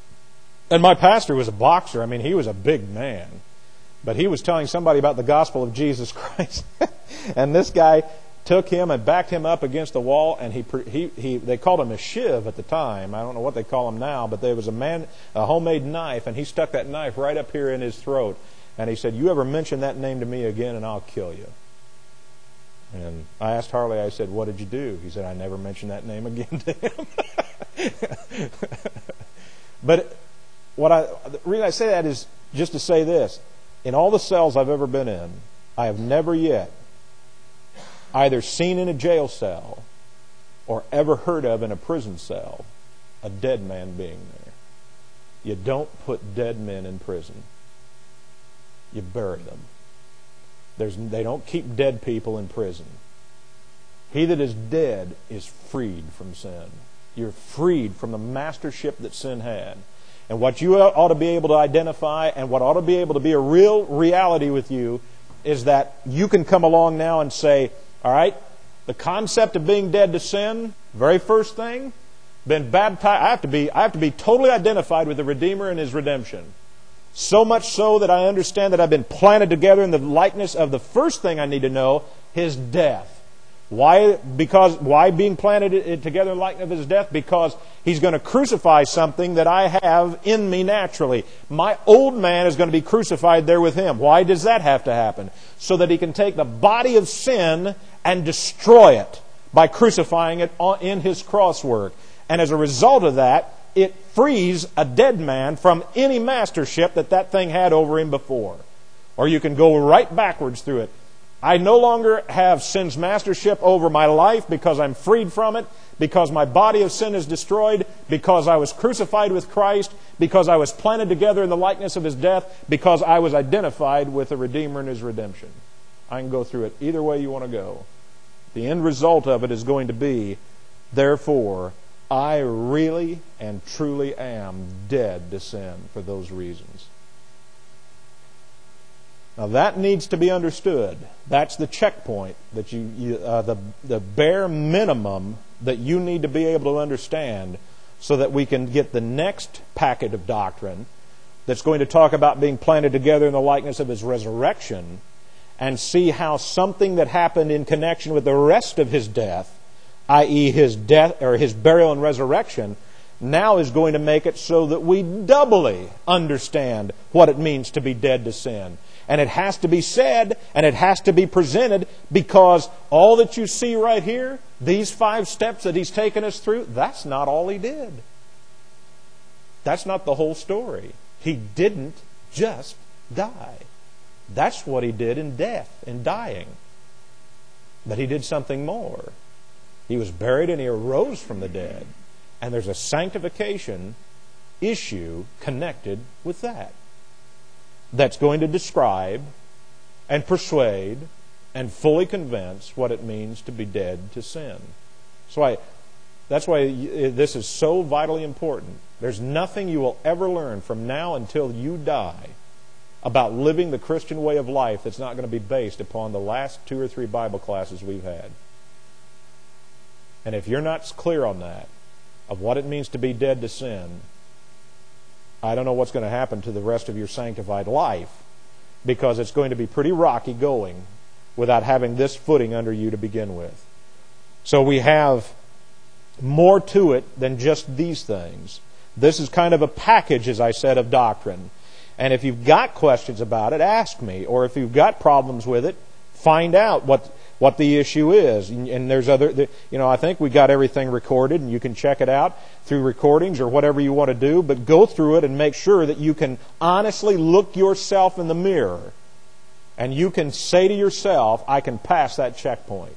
And my pastor was a boxer. I mean, he was a big man. But he was telling somebody about the gospel of Jesus Christ. And this guy took him and backed him up against the wall, and he, he he they called him a shiv at the time. I don't know what they call him now, but there was a man a homemade knife, and he stuck that knife right up here in his throat, and he said, "You ever mention that name to me again, and I'll kill you." And I asked Harley, I said, "What did you do?" He said, "I never mentioned that name again to him." But what I the reason I say that is just to say this: in all the cells I've ever been in, I have never yet either seen in a jail cell or ever heard of in a prison cell a dead man being there. You don't put dead men in prison. You bury them. There's, they don't keep dead people in prison. He that is dead is freed from sin. You're freed from the mastership that sin had. And what you ought to be able to identify, and what ought to be able to be a real reality with you, is that you can come along now and say, all right, the concept of being dead to sin, very first thing, been baptized. I have to be, I have to be totally identified with the Redeemer and His redemption. So much so that I understand that I've been planted together in the likeness of the first thing I need to know, His death. Why? Because why being planted together in the likeness of His death? Because He's going to crucify something that I have in me naturally. My old man is going to be crucified there with Him. Why does that have to happen? So that He can take the body of sin and destroy it by crucifying it in His cross work. And as a result of that, it frees a dead man from any mastership that that thing had over him before. Or you can go right backwards through it. I no longer have sin's mastership over my life because I'm freed from it, because my body of sin is destroyed, because I was crucified with Christ, because I was planted together in the likeness of His death, because I was identified with the Redeemer and His redemption. I can go through it either way you want to go. The end result of it is going to be, therefore, I really and truly am dead to sin for those reasons. Now that needs to be understood. That's the checkpoint that you, you uh, the the bare minimum that you need to be able to understand, so that we can get the next packet of doctrine that's going to talk about being planted together in the likeness of His resurrection, and see how something that happened in connection with the rest of His death, that is, His death or His burial and resurrection, now is going to make it so that we doubly understand what it means to be dead to sin. and it has to be said, and it has to be presented, because all that you see right here, these five steps that He's taken us through, that's not all He did. That's not the whole story. He didn't just die. That's what He did in death, in dying. But He did something more. He was buried and He arose from the dead. And there's a sanctification issue connected with that, that's going to describe and persuade and fully convince what it means to be dead to sin. So I, that's why this is so vitally important. There's nothing you will ever learn from now until you die about living the Christian way of life that's not going to be based upon the last two or three Bible classes we've had. And if you're not clear on that, of what it means to be dead to sin, I don't know what's going to happen to the rest of your sanctified life, because it's going to be pretty rocky going without having this footing under you to begin with. So we have more to it than just these things. This is kind of a package, as I said, of doctrine. And if you've got questions about it, ask me. Or if you've got problems with it, find out what what the issue is. And, and there's other, you know, I think we got everything recorded, and you can check it out through recordings or whatever you want to do. But go through it and make sure that you can honestly look yourself in the mirror, and you can say to yourself, I can pass that checkpoint.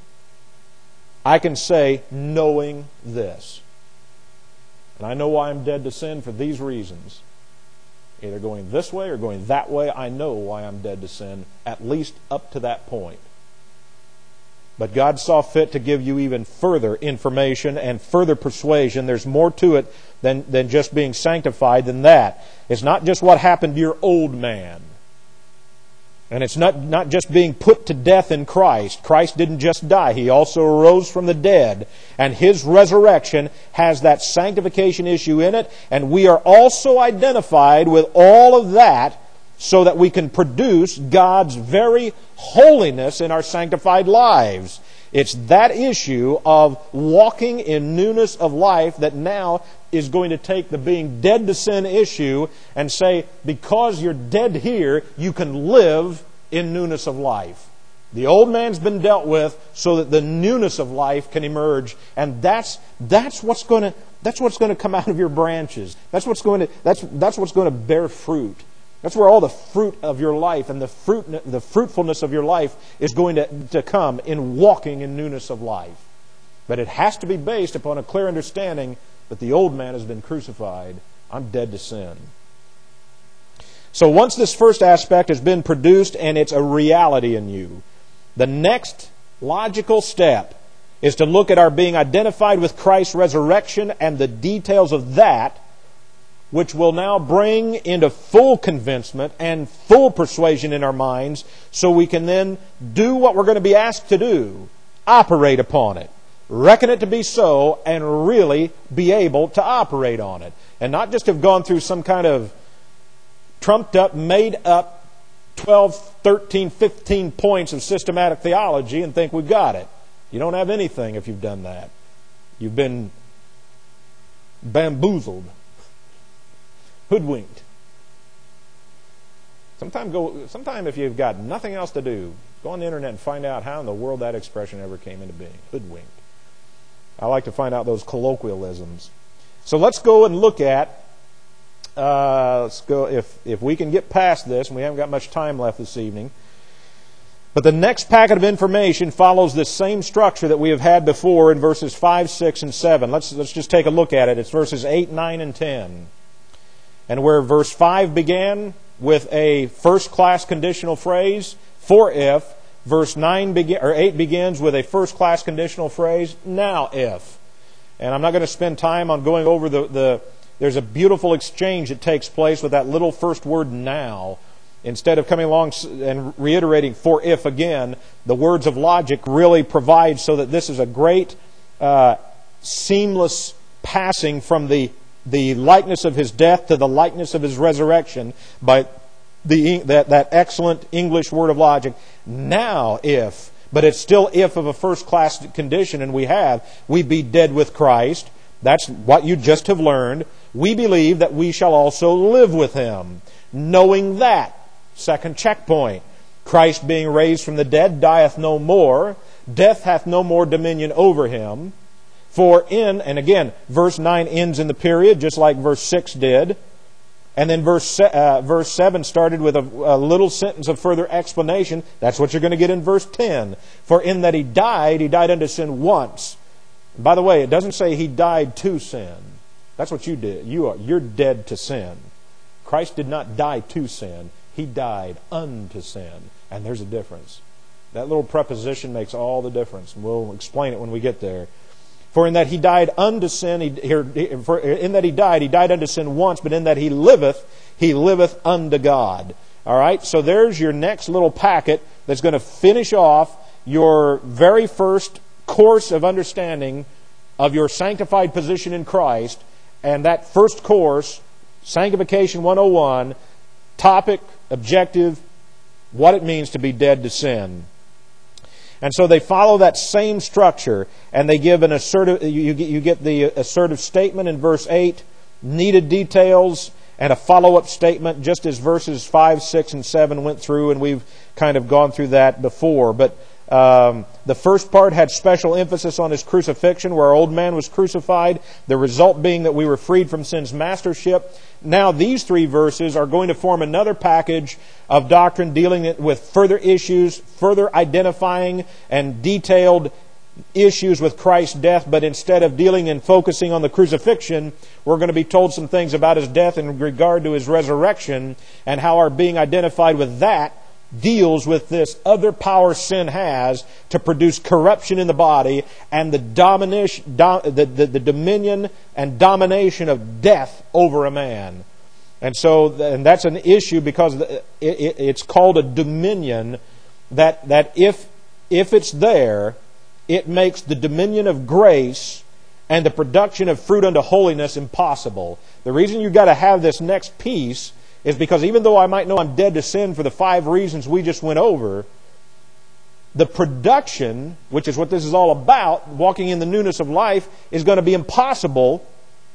I can say, knowing this. And I know why I'm dead to sin for these reasons. Either going this way or going that way, I know why I'm dead to sin, at least up to that point. But God saw fit to give you even further information and further persuasion. There's more to it than, than just being sanctified than that. It's not just what happened to your old man. And it's not, not just being put to death in Christ. Christ didn't just die. He also arose from the dead. And His resurrection has that sanctification issue in it. And we are also identified with all of that so that we can produce God's very holiness in our sanctified lives. It's that issue of walking in newness of life that now is going to take the being dead to sin issue and say, because you're dead here, you can live in newness of life. The old man's been dealt with so that the newness of life can emerge, and that's that's what's going to that's what's going to come out of your branches. That's what's going to that's that's what's going to bear fruit. That's where all the fruit of your life and the fruit, the fruitfulness of your life is going to, to come, in walking in newness of life. But it has to be based upon a clear understanding that the old man has been crucified. I'm dead to sin. So once this first aspect has been produced and it's a reality in you, the next logical step is to look at our being identified with Christ's resurrection and the details of that, which will now bring into full convincement and full persuasion in our minds, so we can then do what we're going to be asked to do, operate upon it, reckon it to be so, and really be able to operate on it. And not just have gone through some kind of trumped up, made up twelve, thirteen, fifteen points of systematic theology and think we've got it. You don't have anything if you've done that. You've been bamboozled, hoodwinked. Sometime go. Sometime if you've got nothing else to do, go on the internet and find out how in the world that expression ever came into being. Hoodwinked. I like to find out those colloquialisms. So let's go and look at. Uh, let's go if if we can get past this, and we haven't got much time left this evening. But the next packet of information follows this same structure that we have had before in verses five, six, and seven. Let's let's just take a look at it. It's verses eight, nine, and ten. And where verse five began with a first-class conditional phrase, for if, verse nine begin, or eight begins with a first-class conditional phrase, now if. And I'm not going to spend time on going over the, the... There's a beautiful exchange that takes place with that little first word, now. Instead of coming along and reiterating for if again, the words of logic really provide so that this is a great uh, seamless passing from the the likeness of His death to the likeness of His resurrection by the that, that excellent English word of logic. Now if, but it's still if of a first-class condition, and we have, we be dead with Christ. That's what you just have learned. We believe that we shall also live with Him, knowing that. Second checkpoint. Christ being raised from the dead dieth no more. Death hath no more dominion over him. For in, and again, verse nine ends in the period, just like verse six did. And then verse uh, verse seven started with a, a little sentence of further explanation. That's what you're going to get in verse ten. For in that he died, he died unto sin once. And by the way, it doesn't say he died to sin. That's what you did. You are, you're dead to sin. Christ did not die to sin. He died unto sin. And there's a difference. That little preposition makes all the difference. And we'll explain it when we get there. For in that he died unto sin, he, here, for in that he died, he died unto sin once, but in that he liveth, he liveth unto God. All right? So there's your next little packet that's going to finish off your very first course of understanding of your sanctified position in Christ. And that first course, Sanctification one oh one, topic, objective, what it means to be dead to sin. And so they follow that same structure, and they give an assertive, you get, you get the assertive statement in verse eight, needed details, and a follow-up statement, just as verses five, six, and seven went through, and we've kind of gone through that before. But um, the first part had special emphasis on his crucifixion, where our old man was crucified, the result being that we were freed from sin's mastership. Now these three verses are going to form another package of doctrine dealing with further issues, further identifying and detailed issues with Christ's death, but instead of dealing and focusing on the crucifixion, we're going to be told some things about his death in regard to his resurrection and how our being identified with that deals with this other power sin has to produce corruption in the body and the domination, dom, the, the, the dominion and domination of death over a man. And so, and that's an issue because it, it, it's called a dominion that, that if, if it's there, it makes the dominion of grace and the production of fruit unto holiness impossible. The reason you've got to have this next piece is because even though I might know I'm dead to sin for the five reasons we just went over, the production, which is what this is all about, walking in the newness of life, is going to be impossible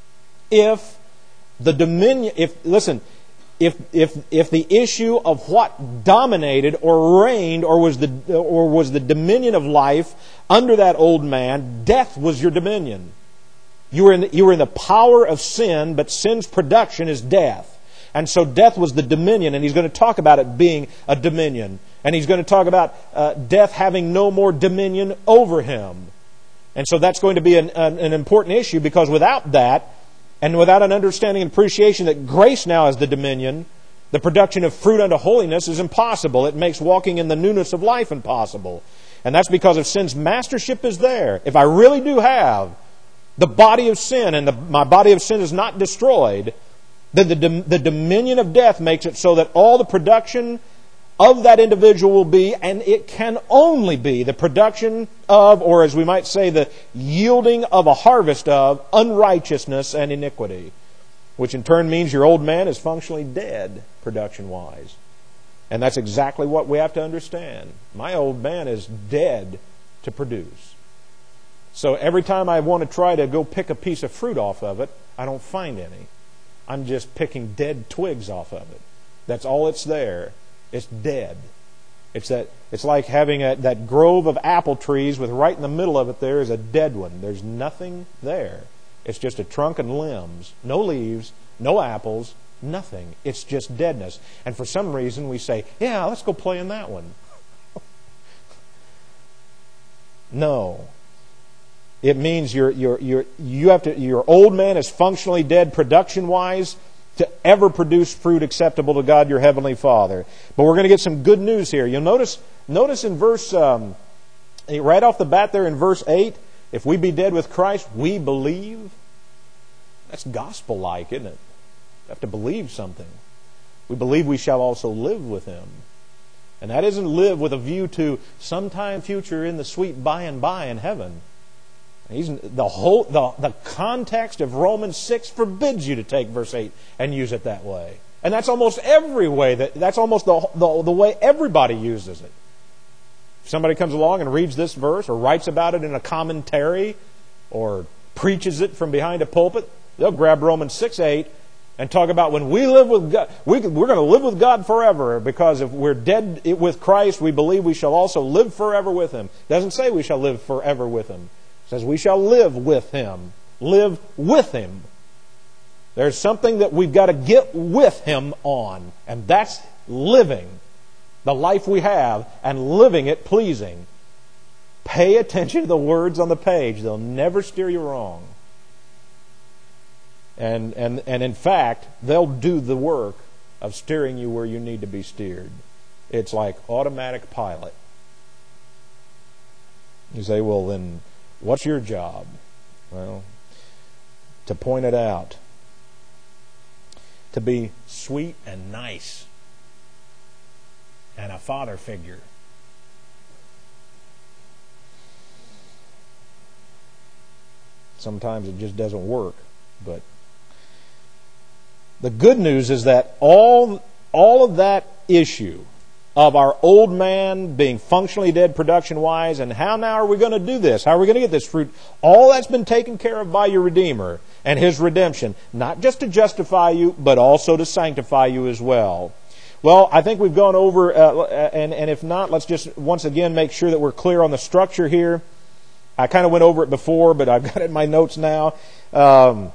if the dominion, if, listen, if, if, if the issue of what dominated or reigned or was the, or was the dominion of life under that old man, death was your dominion. You were in the, you were in the power of sin, but sin's production is death. And so death was the dominion, and he's going to talk about it being a dominion. And he's going to talk about uh, death having no more dominion over him. And so that's going to be an, an, an important issue, because without that, and without an understanding and appreciation that grace now is the dominion, the production of fruit unto holiness is impossible. It makes walking in the newness of life impossible. And that's because if sin's mastership is there, if I really do have the body of sin, and the, my body of sin is not destroyed, then the, the dominion of death makes it so that all the production of that individual will be, and it can only be, the production of, or as we might say, the yielding of a harvest of unrighteousness and iniquity, which in turn means your old man is functionally dead production-wise. And that's exactly what we have to understand. My old man is dead to produce. So every time I want to try to go pick a piece of fruit off of it, I don't find any. I'm just picking dead twigs off of it. That's all it's there. It's dead. It's that. It's like having a, that grove of apple trees with right in the middle of it there is a dead one. There's nothing there. It's just a trunk and limbs. No leaves, no apples, nothing. It's just deadness. And for some reason we say, yeah, let's go play in that one. No. It means you're, you're, you're, you have to, your old man is functionally dead production-wise to ever produce fruit acceptable to God, your Heavenly Father. But we're going to get some good news here. You'll notice, notice in verse, um, right off the bat there in verse eight, if we be dead with Christ, we believe. That's gospel-like, isn't it? You have to believe something. We believe we shall also live with Him. And that isn't live with a view to sometime future in the sweet by and by in heaven. He's, the whole the, the context of Romans six forbids you to take verse eight and use it that way. And that's almost every way that that's almost the, the, the way everybody uses it. If somebody comes along and reads this verse or writes about it in a commentary or preaches it from behind a pulpit, they'll grab Romans six eight and talk about when we live with God, we, we're going to live with God forever, because if we're dead with Christ, we believe we shall also live forever with Him. It doesn't say we shall live forever with Him. It says we shall live with Him. Live with Him. There's something that we've got to get with Him on, and that's living the life we have and living it pleasing. Pay attention to the words on the page. They'll never steer you wrong. And, and, and in fact, they'll do the work of steering you where you need to be steered. It's like automatic pilot. You say, well, then what's your job? Well, to point it out. To be sweet and nice. And a father figure. Sometimes it just doesn't work, but the good news is that all, all of that issue of our old man being functionally dead production-wise, and how now are we going to do this? How are we going to get this fruit? All that's been taken care of by your Redeemer and His redemption, not just to justify you, but also to sanctify you as well. Well, I think we've gone over, uh, and, and if not, let's just once again make sure that we're clear on the structure here. I kind of went over it before, but I've got it in my notes now. Um,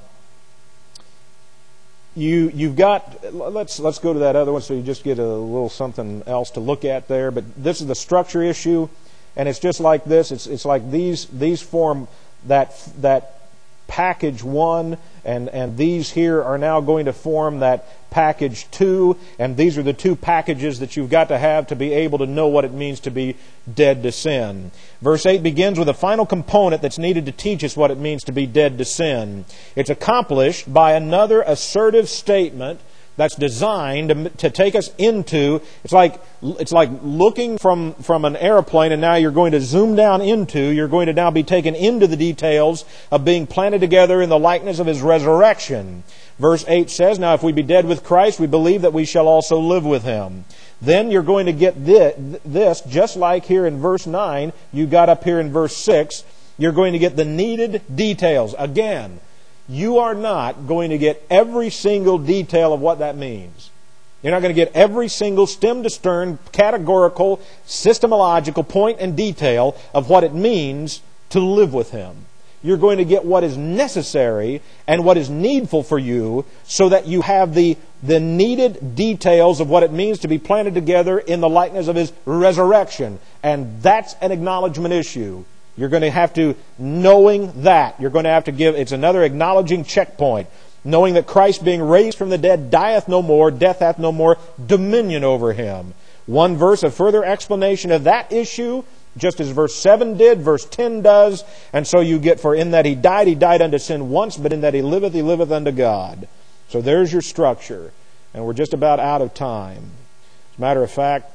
you, you've got, let's let's go to that other one so you just get a little something else to look at there. But this is the structure issue, and it's just like this. It's it's like these these form that that package one, and, and these here are now going to form that package two, and these are the two packages that you've got to have to be able to know what it means to be dead to sin. Verse eight begins with a final component that's needed to teach us what it means to be dead to sin. It's accomplished by another assertive statement that's designed to, to take us into, it's like it's like looking from, from an airplane, and now you're going to zoom down into, you're going to now be taken into the details of being planted together in the likeness of His resurrection. Verse eight says, now if we be dead with Christ, we believe that we shall also live with Him. Then you're going to get this, just like here in verse nine, you got up here in verse six, you're going to get the needed details. Again, you are not going to get every single detail of what that means. You're not going to get every single stem to stern, categorical, systemological point and detail of what it means to live with Him. You're going to get what is necessary and what is needful for you, so that you have the, the needed details of what it means to be planted together in the likeness of His resurrection. And that's an acknowledgement issue. You're going to have to, knowing that, you're going to have to give, it's another acknowledging checkpoint. Knowing that Christ being raised from the dead dieth no more, death hath no more dominion over Him. One verse, a further explanation of that issue, just as verse seven did, verse ten does. And so you get, for in that He died, He died unto sin once, but in that He liveth, He liveth unto God. So there's your structure. And we're just about out of time. As a matter of fact,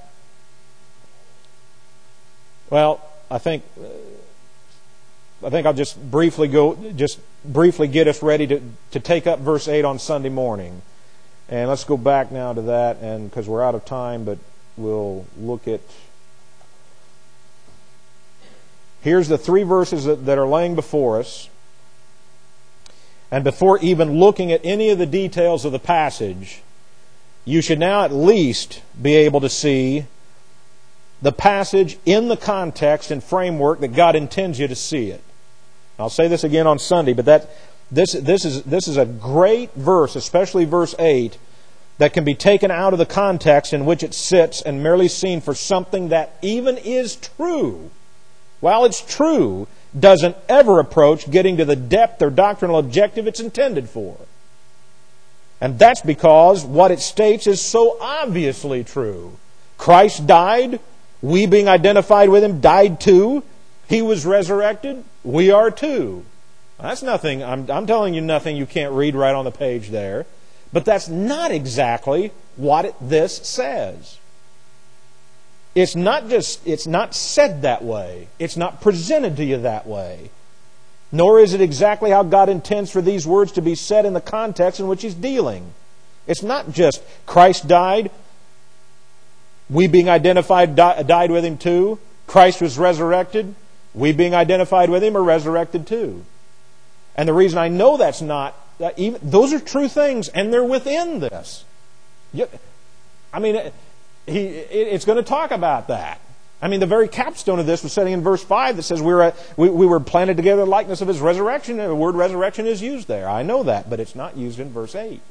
well, I think... I think I'll just briefly go, just briefly get us ready to, to take up verse eight on Sunday morning. And let's go back now to that, and because we're out of time, but we'll look at... Here's the three verses that, that are laying before us. And before even looking at any of the details of the passage, you should now at least be able to see the passage in the context and framework that God intends you to see it. I'll say this again on Sunday, but that this this is this is a great verse, especially verse eight, that can be taken out of the context in which it sits and merely seen for something that even is true, while it's true, doesn't ever approach getting to the depth or doctrinal objective it's intended for. And that's because what it states is so obviously true. Christ died. We, being identified with Him, died too. He was resurrected. We are too. That's nothing, I'm, I'm telling you nothing you can't read right on the page there. But that's not exactly what it, this says. It's not just, it's not said that way. It's not presented to you that way. Nor is it exactly how God intends for these words to be said in the context in which He's dealing. It's not just Christ died, we being identified died with Him too. Christ was resurrected. We being identified with Him are resurrected too. And the reason I know that's not uh, even, those are true things, and they're within this. You, I mean, it, he, it, it's going to talk about that. I mean, the very capstone of this was setting in verse five that says we were, we, we were planted together in the likeness of His resurrection. The word resurrection is used there. I know that, but it's not used in verse eight.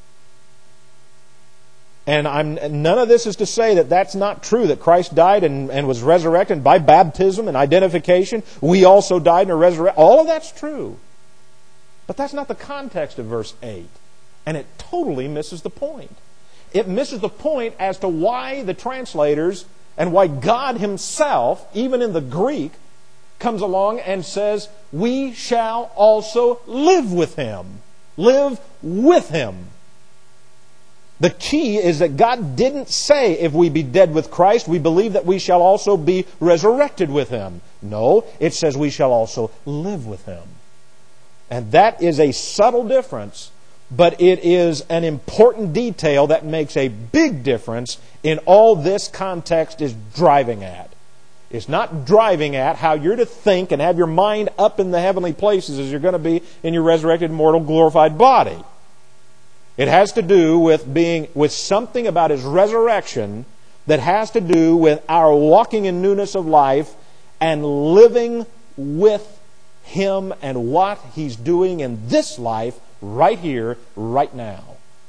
And I'm, none of this is to say that that's not true, that Christ died and, and was resurrected by baptism and identification. We also died and are resurrected. All of that's true. But that's not the context of verse eight. And it totally misses the point. It misses the point as to why the translators and why God Himself, even in the Greek, comes along and says, we shall also live with Him. Live with Him. The key is that God didn't say, if we be dead with Christ, we believe that we shall also be resurrected with Him. No, it says we shall also live with Him. And that is a subtle difference, but it is an important detail that makes a big difference in all this context is driving at. It's not driving at how you're to think and have your mind up in the heavenly places as you're going to be in your resurrected, mortal, glorified body. It has to do with being with something about His resurrection that has to do with our walking in newness of life and living with Him and what He's doing in this life right here, right now.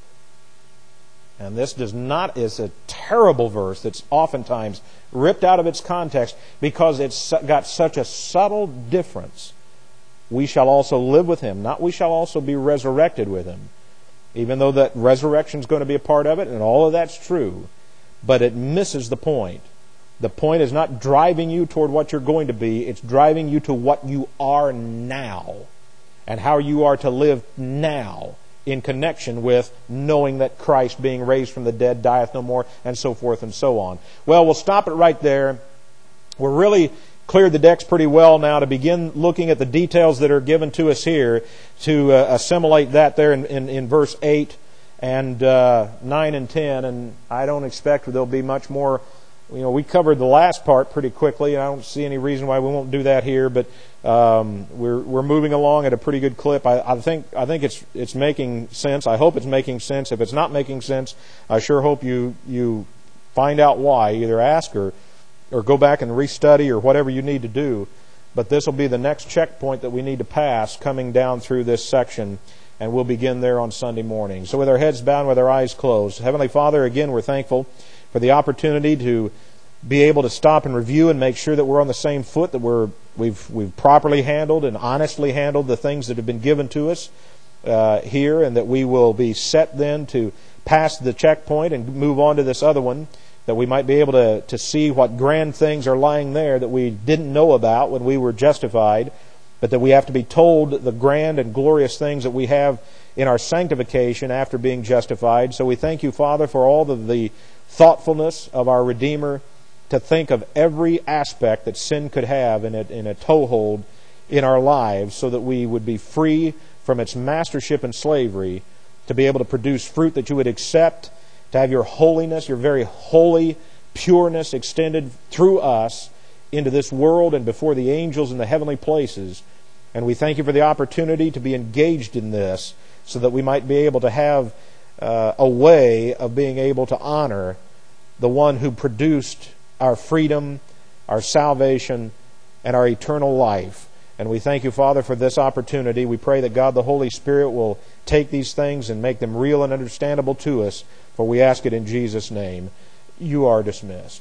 And this does not, is a terrible verse that's oftentimes ripped out of its context because it's got such a subtle difference. We shall also live with Him, not we shall also be resurrected with Him. Even though that resurrection is going to be a part of it, and all of that's true, but it misses the point. The point is not driving you toward what you're going to be, it's driving you to what you are now, and how you are to live now in connection with knowing that Christ, being raised from the dead, dieth no more, and so forth and so on. Well, we'll stop it right there. We're really cleared the decks pretty well now to begin looking at the details that are given to us here to uh, assimilate that there in, in, in verse eight and uh, nine and ten. And I don't expect there'll be much more. You know, we covered the last part pretty quickly, and I don't see any reason why we won't do that here. But um, we're we're moving along at a pretty good clip. I, I think I think it's it's making sense. I hope it's making sense. If it's not making sense, I sure hope you you find out why. Either ask or or go back and restudy or whatever you need to do. But this will be the next checkpoint that we need to pass coming down through this section, and we'll begin there on Sunday morning. So with our heads bowed, with our eyes closed, Heavenly Father, again, we're thankful for the opportunity to be able to stop and review and make sure that we're on the same foot, that we're, we've, we've properly handled and honestly handled the things that have been given to us uh, here, and that we will be set then to pass the checkpoint and move on to this other one, that we might be able to, to see what grand things are lying there that we didn't know about when we were justified, but that we have to be told the grand and glorious things that we have in our sanctification after being justified. So we thank You, Father, for all of the thoughtfulness of our Redeemer to think of every aspect that sin could have in a, in a toehold in our lives, so that we would be free from its mastership and slavery, to be able to produce fruit that You would accept, to have Your holiness, Your very holy pureness extended through us into this world and before the angels in the heavenly places. And we thank You for the opportunity to be engaged in this, so that we might be able to have uh, a way of being able to honor the One who produced our freedom, our salvation, and our eternal life. And we thank You, Father, for this opportunity. We pray that God the Holy Spirit will take these things and make them real and understandable to us, for we ask it in Jesus' name. You are dismissed.